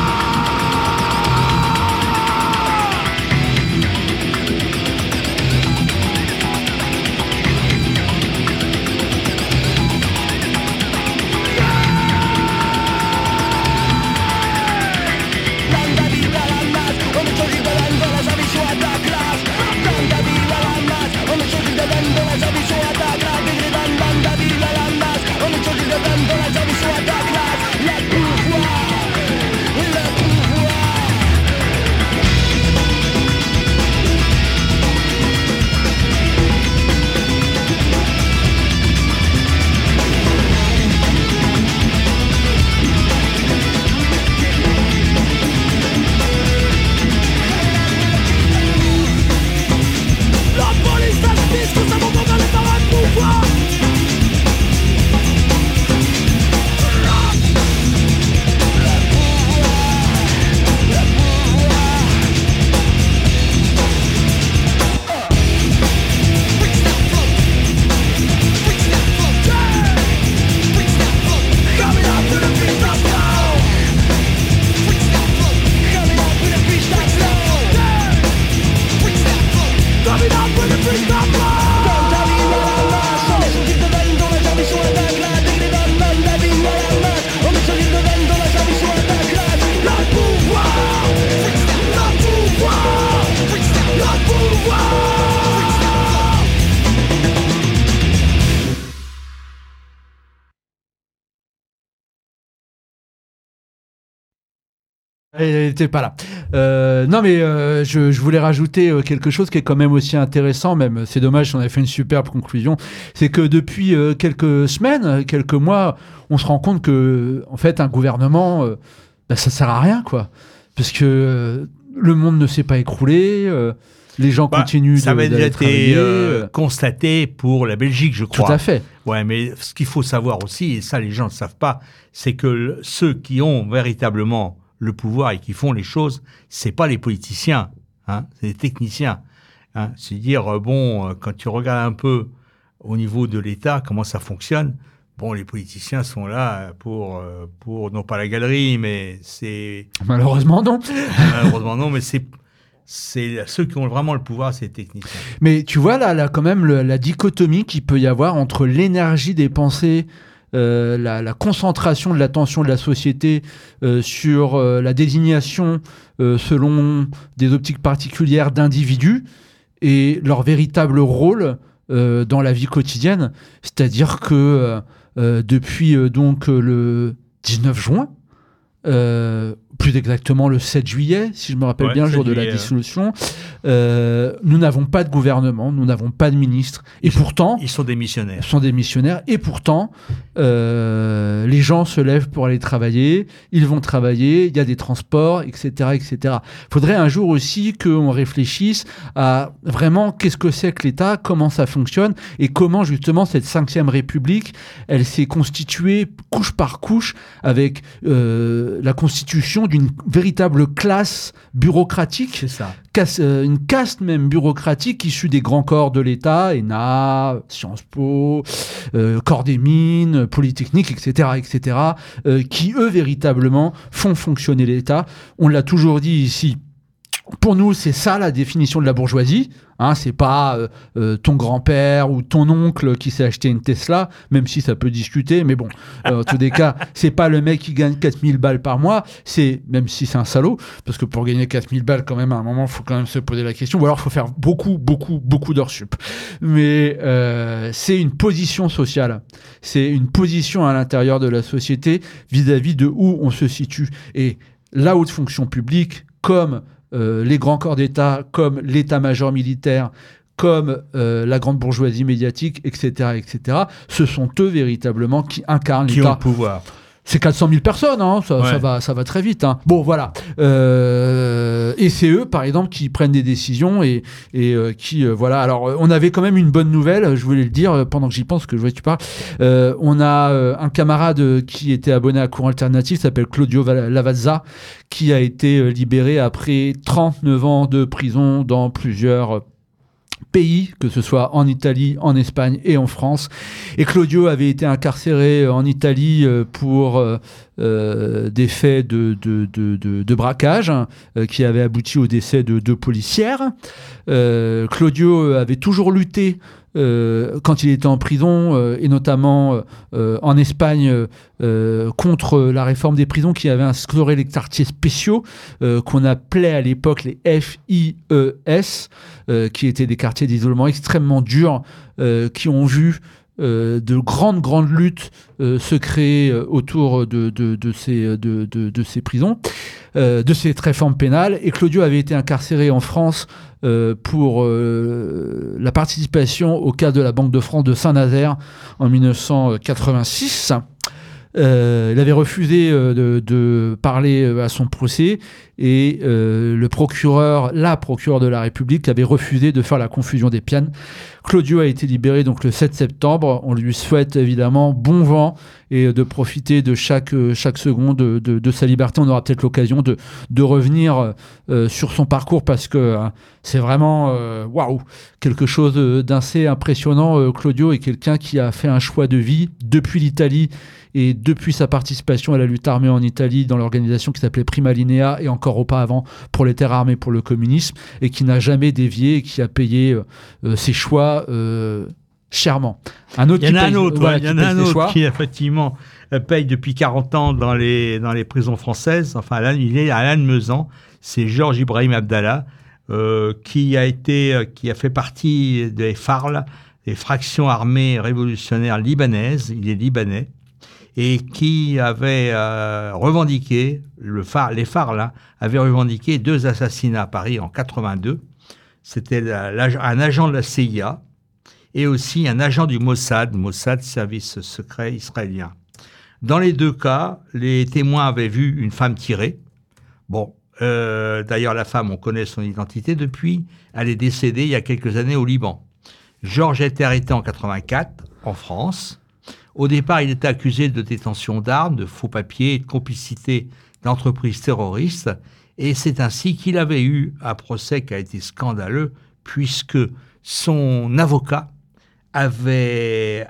Elle n'était pas là. Euh, non, mais euh, je, je voulais rajouter quelque chose qui est quand même aussi intéressant, même c'est dommage, on avait fait une superbe conclusion, c'est que depuis euh, quelques semaines, quelques mois, on se rend compte que, en fait, un gouvernement, euh, bah, ça sert à rien, quoi. Parce que euh, le monde ne s'est pas écroulé, euh, les gens bah, continuent ça de, avait déjà été euh, euh, constaté pour la Belgique, je crois. Tout à fait. Ouais, mais ce qu'il faut savoir aussi, et ça les gens ne savent pas, c'est que le, ceux qui ont véritablement le pouvoir et qui font les choses, c'est pas les politiciens, hein, c'est les techniciens. Hein. C'est dire, bon, quand tu regardes un peu au niveau de l'État, comment ça fonctionne, bon, les politiciens sont là pour, pour non pas la galerie, mais c'est... Malheureusement, non. Malheureusement, non, mais c'est... C'est ceux qui ont vraiment le pouvoir, c'est les techniciens. Mais tu vois, là, là quand même, le, la dichotomie qu'il peut y avoir entre l'énergie dépensée, euh, la, la concentration de l'attention de la société euh, sur euh, la désignation euh, selon des optiques particulières d'individus et leur véritable rôle euh, dans la vie quotidienne. C'est-à-dire que euh, depuis euh, donc le dix-neuf juin, euh, plus exactement le sept juillet, si je me rappelle ouais, bien, le jour de la dissolution, euh, nous n'avons pas de gouvernement, nous n'avons pas de ministre, et ils pourtant... Ils sont démissionnaires. Ils sont démissionnaires, et pourtant, euh, les gens se lèvent pour aller travailler, ils vont travailler, il y a des transports, et cetera, et cetera. Il faudrait un jour aussi qu'on réfléchisse à vraiment qu'est-ce que c'est que l'État, comment ça fonctionne, et comment justement cette cinquième République, elle s'est constituée couche par couche avec euh, la constitution d'une véritable classe bureaucratique, c'est ça. Casse, euh, une caste même bureaucratique issue des grands corps de l'État, E N A, Sciences Po, euh, corps des mines, Polytechnique, et cetera, et cetera, euh, qui eux véritablement font fonctionner l'État. On l'a toujours dit ici. Pour nous, c'est ça la définition de la bourgeoisie. Hein, c'est pas euh, euh, ton grand-père ou ton oncle qui s'est acheté une Tesla, même si ça peut discuter. Mais bon, euh, en tous les cas, c'est pas le mec qui gagne quatre mille balles par mois. C'est, même si c'est un salaud, parce que pour gagner quatre mille balles, quand même, à un moment, il faut quand même se poser la question. Ou alors, il faut faire beaucoup, beaucoup, beaucoup d'heures sup. Mais euh, c'est une position sociale. C'est une position à l'intérieur de la société vis-à-vis de où on se situe. Et la haute fonction publique, comme Euh, les grands corps d'État, comme l'état-major militaire, comme euh, la grande bourgeoisie médiatique, et cetera, et cetera, ce sont eux véritablement qui incarnent qui l'État. Qui ont le pouvoir. C'est quatre cent mille personnes, hein, ça, ouais. ça, va, ça va très vite. Hein. Bon, voilà. Euh, et c'est eux, par exemple, qui prennent des décisions et, et euh, qui, euh, voilà. Alors, on avait quand même une bonne nouvelle, je voulais le dire pendant que j'y pense, que je vois que tu parles. Euh, on a euh, un camarade qui était abonné à Courant Alternatif, qui s'appelle Claudio Lavazza, qui a été libéré après trente-neuf ans de prison dans plusieurs pays, que ce soit en Italie, en Espagne et en France. Et Claudio avait été incarcéré en Italie pour euh, euh, des faits de, de, de, de, de braquage hein, euh, qui avaient abouti au décès de deux policières. Euh, Claudio avait toujours lutté Euh, quand il était en prison, euh, et notamment euh, en Espagne, euh, contre la réforme des prisons qui avait instauré les quartiers spéciaux, euh, qu'on appelait à l'époque les F I E S, euh, qui étaient des quartiers d'isolement extrêmement durs, euh, qui ont vu Euh, de grandes, grandes luttes euh, se créer euh, autour de, de, de, ces, de, de, de ces prisons, euh, de cette réforme pénale. Et Claudio avait été incarcéré en France euh, pour euh, la participation au cas de la Banque de France de Saint-Nazaire en dix-neuf cent quatre-vingt-six. Euh, il avait refusé euh, de, de parler à son procès et euh, le procureur, la procureure de la République avait refusé de faire la confusion des peines. Claudio a été libéré donc le sept septembre. On lui souhaite évidemment bon vent et de profiter de chaque, chaque seconde de, de, de sa liberté. On aura peut-être l'occasion de, de revenir euh, sur son parcours parce que euh, c'est vraiment waouh, wow, quelque chose d'assez impressionnant. Euh, Claudio est quelqu'un qui a fait un choix de vie depuis l'Italie et depuis sa participation à la lutte armée en Italie dans l'organisation qui s'appelait Prima Linea et encore auparavant Prolétaires armés pour le communisme, et qui n'a jamais dévié et qui a payé euh, ses choix euh, chèrement. Un autre il y en a paye, un autre, voilà, ouais, il y en a un autre qui effectivement paye depuis quarante ans dans les, dans les prisons françaises. Enfin, là, il est à Lannemezan. C'est Georges Ibrahim Abdallah euh, qui a été, qui a fait partie des F A R L, des fractions armées révolutionnaires libanaises. Il est libanais. et qui avait euh, revendiqué, le phare, les phares là, avaient revendiqué deux assassinats à Paris en quatre-vingt-deux. C'était la, la, un agent de la C I A et aussi un agent du Mossad, Mossad, service secret israélien. Dans les deux cas, les témoins avaient vu une femme tirer. Bon, euh, d'ailleurs, la femme, on connaît son identité depuis. Elle est décédée il y a quelques années au Liban. Georges a été arrêté en quatre-vingt-quatre, en France. Au départ, il était accusé de détention d'armes, de faux papiers et de complicité d'entreprises terroristes. Et c'est ainsi qu'il avait eu un procès qui a été scandaleux, puisque son avocat avait...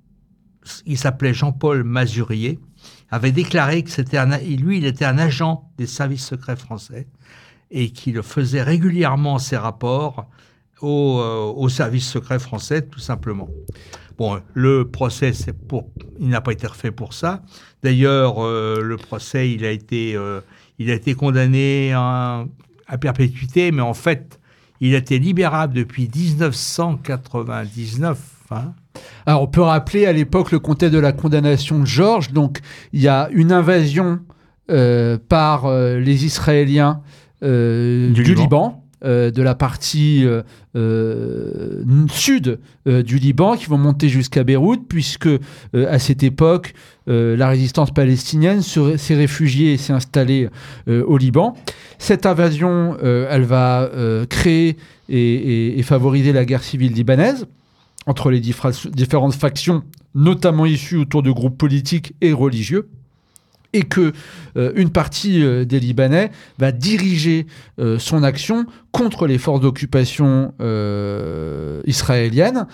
Il s'appelait Jean-Paul Mazurier, avait déclaré que c'était un, lui, il était un agent des services secrets français et qu'il faisait régulièrement ses rapports au, euh, au service secret français, tout simplement. Bon, le procès, c'est pour, il n'a pas été refait pour ça. D'ailleurs, euh, le procès, il a été, euh, il a été condamné à, à perpétuité, mais en fait, il a été libérable depuis dix-neuf cent quatre-vingt-dix-neuf. Hein. Alors, on peut rappeler à l'époque le contexte de la condamnation de Georges. Donc, il y a une invasion euh, par euh, les Israéliens euh, du, du Liban, Liban euh, de la partie euh, euh, sud euh, du Liban, qui vont monter jusqu'à Beyrouth, puisque euh, à cette époque, euh, la résistance palestinienne se, s'est réfugiée et s'est installée euh, au Liban. Cette invasion, euh, elle va euh, créer et, et, et favoriser la guerre civile libanaise entre les diffra- différentes factions, notamment issues autour de groupes politiques et religieux, et que euh, une partie euh, des Libanais va diriger euh, son action contre les forces d'occupation euh, israéliennes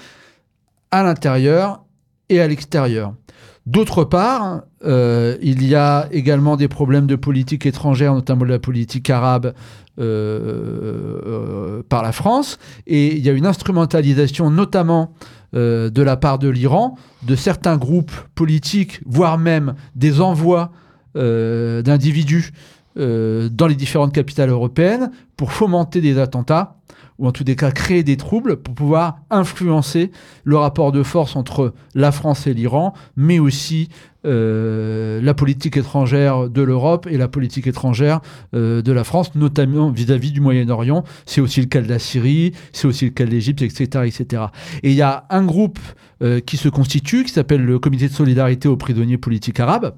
à l'intérieur et à l'extérieur. D'autre part, euh, il y a également des problèmes de politique étrangère, notamment de la politique arabe, Euh, euh, par la France, et il y a une instrumentalisation notamment euh, de la part de l'Iran de certains groupes politiques, voire même des envois euh, d'individus euh, dans les différentes capitales européennes pour fomenter des attentats, ou en tout des cas créer des troubles pour pouvoir influencer le rapport de force entre la France et l'Iran, mais aussi euh, la politique étrangère de l'Europe et la politique étrangère euh, de la France, notamment vis-à-vis du Moyen-Orient. C'est aussi le cas de la Syrie, c'est aussi le cas de l'Égypte, et cetera, et cetera. Et il y a un groupe euh, qui se constitue, qui s'appelle le Comité de solidarité aux prisonniers politiques arabes.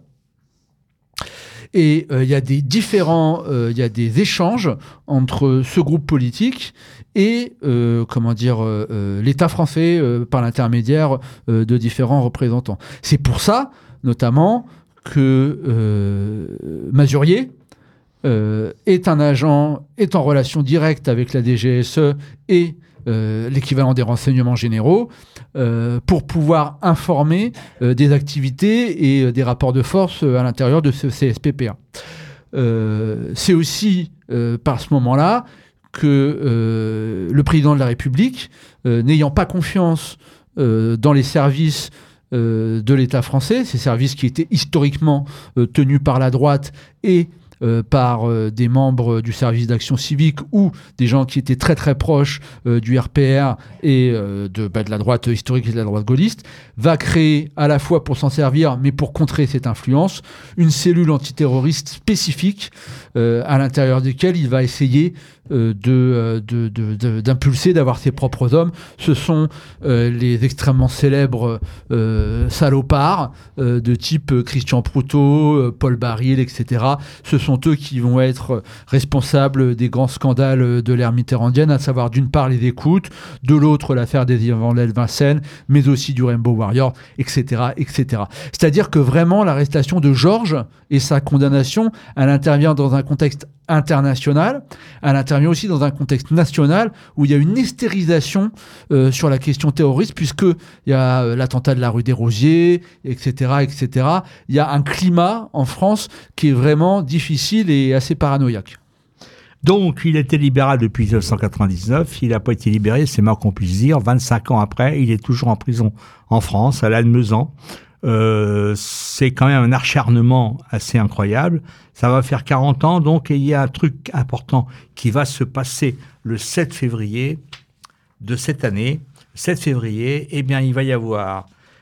Et il euh, y a des différents, il euh, y a des échanges entre ce groupe politique et euh, comment dire euh, l'État français euh, par l'intermédiaire euh, de différents représentants. C'est pour ça, notamment, que euh, Mazurier euh, est un agent, est en relation directe avec la D G S E et Euh, l'équivalent des renseignements généraux, euh, pour pouvoir informer euh, des activités et euh, des rapports de force euh, à l'intérieur de ce C S P P A. Euh, c'est aussi euh, par ce moment-là que euh, le président de la République, euh, n'ayant pas confiance euh, dans les services euh, de l'État français, ces services qui étaient historiquement euh, tenus par la droite et Euh, par euh, des membres du service d'action civique ou des gens qui étaient très très proches euh, du R P R et euh, de, bah, de la droite historique et de la droite gaulliste, va créer à la fois pour s'en servir, mais pour contrer cette influence, une cellule antiterroriste spécifique euh, à l'intérieur desquelles il va essayer euh, de, de, de, de, d'impulser, d'avoir ses propres hommes. Ce sont euh, les extrêmement célèbres euh, salopards euh, de type Christian Proutot, euh, Paul Baril, et cetera. Ce sont eux qui vont être responsables des grands scandales de l'ère mitterrandienne, à savoir d'une part les écoutes, de l'autre l'affaire des Yvan-Lel Vincennes, mais aussi du Rainbow Warrior, et cetera, et cetera. C'est-à-dire que vraiment l'arrestation de Georges et sa condamnation, elle intervient dans un contexte international, elle intervient aussi dans un contexte national où il y a une hystérisation euh, sur la question terroriste, puisqu'il y a euh, l'attentat de la rue des Rosiers, et cetera, et cetera. Il y a un climat en France qui est vraiment difficile et assez paranoïaque. Donc, il était libérable depuis mille neuf cent quatre-vingt-dix-neuf. Il n'a pas été libéré, c'est mal qu'on puisse dire. vingt-cinq ans après, il est toujours en prison en France, à Lannemezan. Euh, c'est quand même un acharnement assez incroyable. Ça va faire quarante ans, donc, et il y a un truc important qui va se passer le sept février de cette année. sept février, eh bien, il va y avoir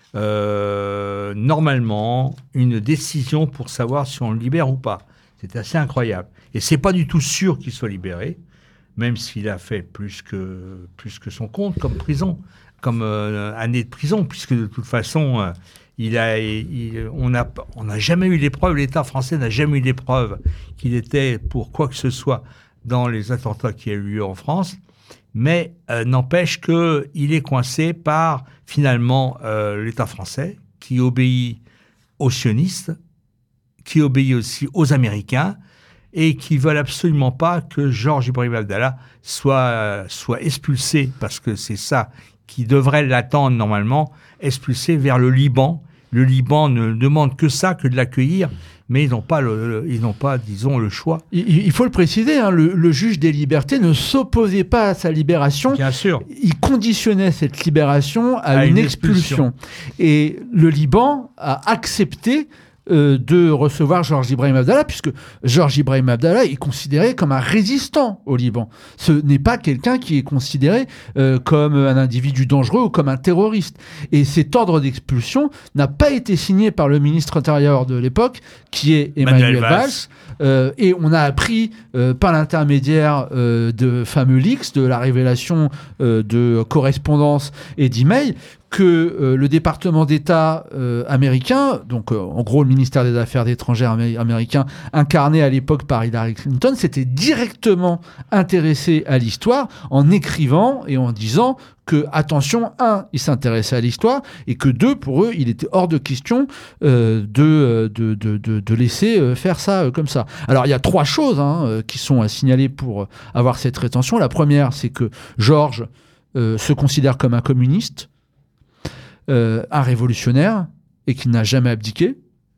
euh, normalement une décision pour savoir si on le libère ou pas. C'est assez incroyable. Et c'est pas du tout sûr qu'il soit libéré, même s'il a fait plus que, plus que son compte comme prison, comme euh, année de prison, puisque de toute façon, euh, il a, il, on n'a on n'a jamais eu les preuves, l'État français n'a jamais eu les preuves qu'il était pour quoi que ce soit dans les attentats qui ont eu lieu en France. Mais euh, n'empêche qu'il est coincé par, finalement, euh, l'État français, qui obéit aux sionistes, qui obéit aussi aux Américains, et qui ne veulent absolument pas que Georges Ibrahim Abdallah soit, euh, soit expulsé, parce que c'est ça qui devrait l'attendre normalement, expulsé vers le Liban. Le Liban ne demande que ça, que de l'accueillir, mais ils n'ont pas, le, le, ils n'ont pas, disons, le choix. Il, il faut le préciser, hein, le, le juge des libertés ne s'opposait pas à sa libération. Bien sûr. Il conditionnait cette libération à, à une, une expulsion. expulsion. Et le Liban a accepté euh, de recevoir Georges Ibrahim Abdallah, puisque Georges Ibrahim Abdallah est considéré comme un résistant au Liban. Ce n'est pas quelqu'un qui est considéré euh, comme un individu dangereux ou comme un terroriste. Et cet ordre d'expulsion n'a pas été signé par le ministre intérieur de l'époque, qui est Emmanuel Valls. Valls. Euh, et on a appris euh, par l'intermédiaire euh, de fameux leaks, de la révélation euh, de correspondances et d'emails, que euh, le département d'État euh, américain, donc euh, en gros le ministère des Affaires étrangères amé- américain, incarné à l'époque par Hillary Clinton, s'était directement intéressé à l'histoire en écrivant et en disant que, attention, un, il s'intéressait à l'histoire, et que deux, pour eux, il était hors de question euh, de, de, de, de, de laisser euh, faire ça euh, comme ça. Alors, il y a trois choses hein, euh, qui sont à signaler pour euh, avoir cette rétention. La première, c'est que Georges euh, se considère comme un communiste, euh, un révolutionnaire, et qu'il n'a jamais abdiqué.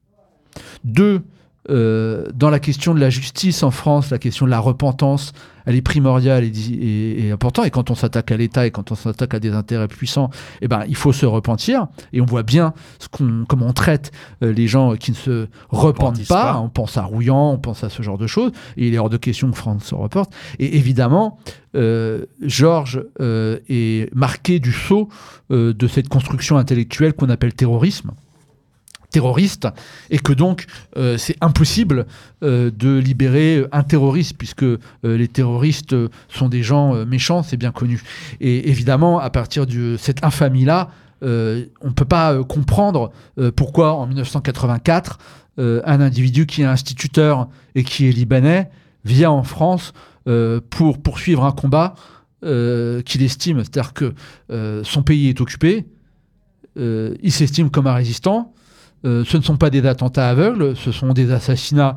Deux, euh, dans la question de la justice en France, la question de la repentance, elle est primordiale et, et, et importante. Et quand on s'attaque à l'État et quand on s'attaque à des intérêts puissants, eh ben, il faut se repentir. Et on voit bien ce qu'on, comment on traite euh, les gens qui ne se repentent pas. pas. On pense à Rouillant, on pense à ce genre de choses. Et il est hors de question que France se reporte. Et évidemment, euh, Georges euh, est marqué du sceau euh, de cette construction intellectuelle qu'on appelle terrorisme. terroriste, et que donc euh, c'est impossible euh, de libérer un terroriste, puisque euh, les terroristes sont des gens euh, méchants, c'est bien connu. Et évidemment, à partir de cette infamie-là, euh, on ne peut pas euh, comprendre euh, pourquoi en dix-neuf cent quatre-vingt-quatre, euh, un individu qui est instituteur et qui est libanais vient en France euh, pour poursuivre un combat euh, qu'il estime, c'est-à-dire que euh, son pays est occupé, euh, il s'estime comme un résistant. Euh, ce ne sont pas des attentats aveugles, ce sont des assassinats,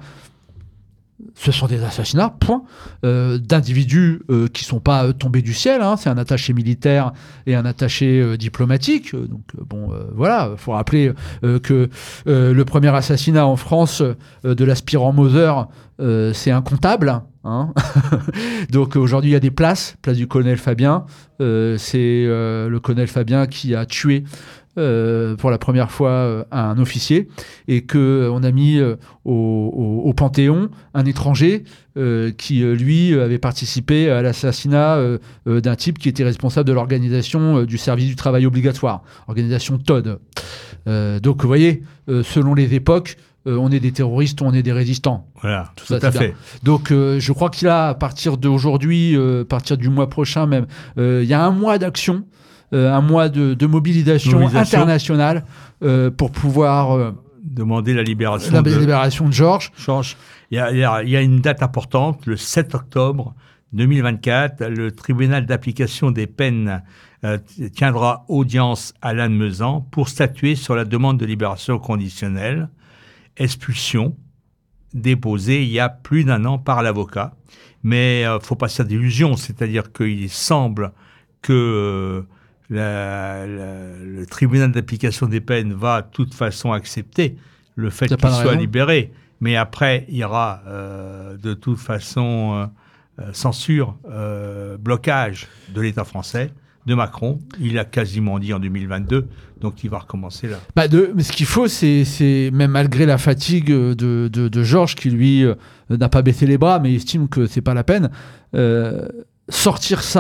ce sont des assassinats, point, euh, d'individus euh, qui ne sont pas euh, tombés du ciel, hein, c'est un attaché militaire et un attaché euh, diplomatique, euh, donc euh, bon, euh, voilà, il faut rappeler euh, que euh, le premier assassinat en France euh, de l'aspirant Moser, euh, c'est un comptable, hein. Donc aujourd'hui il y a des places, place du colonel Fabien, euh, c'est euh, le colonel Fabien qui a tué Euh, pour la première fois euh, un officier, et qu'on euh, a mis euh, au, au, au Panthéon un étranger euh, qui, euh, lui, avait participé à l'assassinat euh, euh, d'un type qui était responsable de l'organisation euh, du service du travail obligatoire, organisation T O D. Euh, donc, vous voyez, euh, selon les époques, euh, on est des terroristes ou on est des résistants. Voilà, tout, tout ça, à fait. Bien. Donc, euh, je crois qu'il a, à partir d'aujourd'hui, euh, à partir du mois prochain même, euh, il y a un mois d'action, Euh, un mois de, de mobilisation, mobilisation internationale euh, pour pouvoir euh, demander la libération, la de, libération de Georges. Georges. Il y a, il y a, il y a une date importante, le sept octobre deux mille vingt-quatre, le tribunal d'application des peines euh, tiendra audience à Lannemezan pour statuer sur la demande de libération conditionnelle, expulsion, déposée il y a plus d'un an par l'avocat. Mais il euh, ne faut pas se faire d'illusions, c'est-à-dire qu'il semble que euh, La, la, le tribunal d'application des peines va de toute façon accepter le fait qu'il soit raison. libéré, mais après il y aura euh, de toute façon euh, censure, euh, blocage de l'État français, de Macron. Il a quasiment dit en deux mille vingt-deux, donc il va recommencer là. Bah de, mais ce qu'il faut, c'est, c'est même malgré la fatigue de, de, de Georges, qui lui euh, n'a pas baissé les bras, mais estime que c'est pas la peine, euh, sortir ça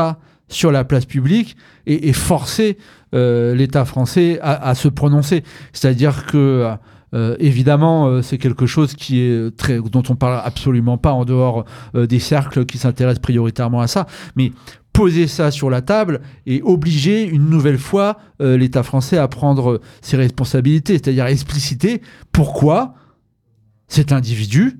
sur la place publique et, et forcer euh, l'État français à, à se prononcer. C'est-à-dire que Euh, évidemment, euh, c'est quelque chose qui est très, dont on parle absolument pas en dehors euh, des cercles qui s'intéressent prioritairement à ça. Mais poser ça sur la table et obliger une nouvelle fois euh, l'État français à prendre ses responsabilités, c'est-à-dire expliciter pourquoi cet individu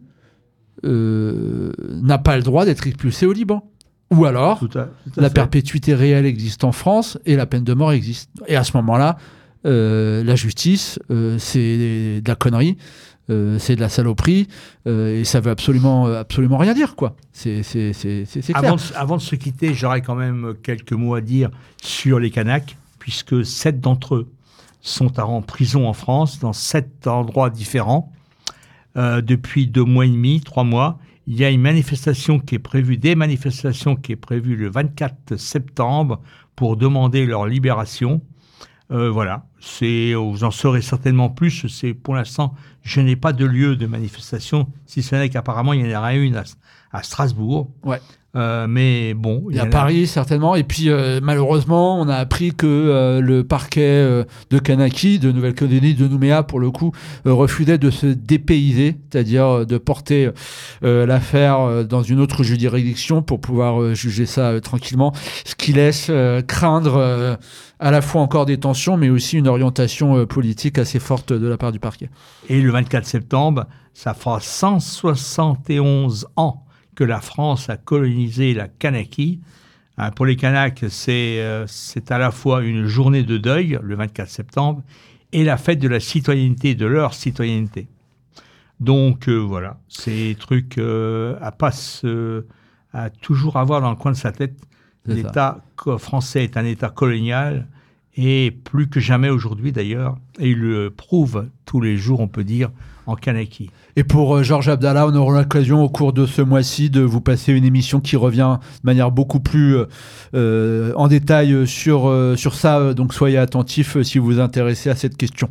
euh, n'a pas le droit d'être expulsé au Liban. Ou alors, tout à, tout à la fait. perpétuité réelle existe en France et la peine de mort existe. Et à ce moment-là, Euh, la justice, euh, c'est de la connerie, euh, c'est de la saloperie, euh, et ça veut absolument, absolument rien dire, quoi. C'est, c'est, c'est, c'est, c'est clair. Avant de, avant de se quitter, j'aurais quand même quelques mots à dire sur les Kanaks, puisque sept d'entre eux sont en prison en France, dans sept endroits différents, euh, depuis deux mois et demi, trois mois. Il y a une manifestation qui est prévue, des manifestations qui est prévue le vingt-quatre septembre pour demander leur libération. Euh, voilà, c'est, vous en saurez certainement plus. C'est, pour l'instant, je n'ai pas de lieu de manifestation, si ce n'est qu'apparemment il y en aura une à, à Strasbourg. Ouais. Euh, mais bon, il y a Paris certainement, et puis euh, malheureusement on a appris que euh, le parquet euh, de Kanaki, de Nouvelle-Calédonie, de Nouméa pour le coup, euh, refusait de se dépayser, c'est-à-dire euh, de porter euh, l'affaire euh, dans une autre juridiction pour pouvoir euh, juger ça euh, tranquillement, ce qui laisse euh, craindre euh, à la fois encore des tensions, mais aussi une orientation euh, politique assez forte de la part du parquet. Et le vingt-quatre septembre, ça fera cent soixante et onze ans que la France a colonisé la Kanaki. Hein, pour les Kanaks, c'est, euh, c'est à la fois une journée de deuil, le vingt-quatre septembre, et la fête de la citoyenneté, de leur citoyenneté. Donc euh, voilà, c'est des trucs euh, à pas se, à toujours avoir dans le coin de sa tête. C'est L'État ça. français est un État colonial, et plus que jamais aujourd'hui d'ailleurs, et il le prouve tous les jours, on peut dire, en Kanaki. Et pour euh, Georges Abdallah, on aura l'occasion au cours de ce mois-ci de vous passer une émission qui revient de manière beaucoup plus euh, en détail sur, euh, sur ça, donc soyez attentifs euh, si vous vous intéressez à cette question.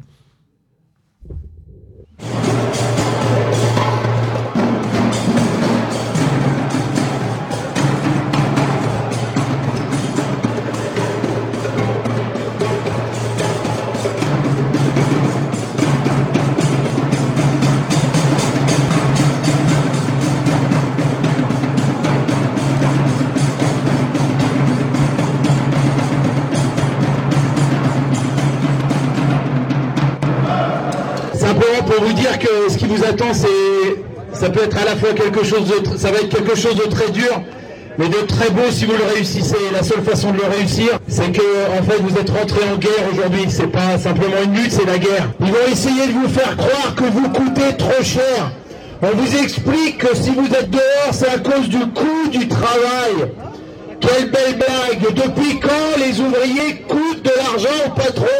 Pour vous dire que ce qui vous attend, c'est, ça peut être à la fois quelque chose de, ça va être quelque chose de très dur, mais de très beau si vous le réussissez. La seule façon de le réussir, c'est que, en fait, vous êtes rentré en guerre aujourd'hui. C'est pas simplement une lutte, c'est la guerre. Ils vont essayer de vous faire croire que vous coûtez trop cher. On vous explique que si vous êtes dehors, c'est à cause du coût du travail. Quelle belle blague! Depuis quand les ouvriers coûtent de l'argent au patron?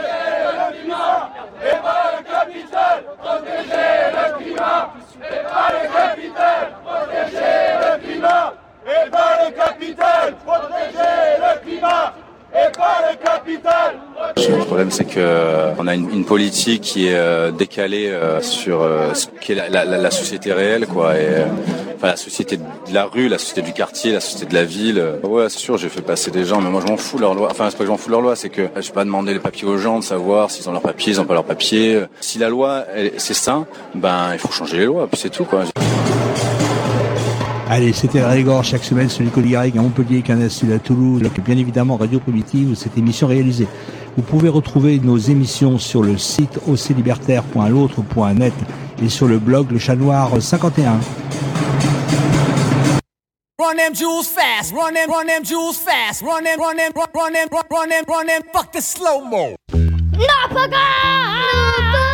Et pas le capital, protéger le climat. Et pas le capital, protéger le climat. Et pas le capital, protéger le climat. Et pas le capital. Le problème, c'est que on a une, une politique qui est euh, décalée euh, sur euh, ce qu'est la, la, la société réelle, quoi. Et euh, enfin, la société de la rue, la société du quartier, la société de la ville. Ouais, c'est sûr, j'ai fait passer des gens, mais moi je m'en fous de leur loi. Enfin, c'est pas que je m'en fous de leur loi, c'est que je vais pas demander les papiers aux gens de savoir s'ils ont leurs papiers, ils ont pas leurs papiers. Si la loi, elle, c'est ça, ben il faut changer les lois, puis c'est tout, quoi. Allez, c'était Régor chaque semaine sur Nicolas Garrigue à Montpellier, Cannes Sud à Toulouse, et bien évidemment Radio Primitive où cette émission est réalisée. Vous pouvez retrouver nos émissions sur le site o c libertaire point l'autre point net et sur le blog Le Chat Noir cinquante et un. Run them jewels fast, run them, run them jewels fast, run them, run them, run them, run them, run them, fuck the slow-mo. Non, pas grave.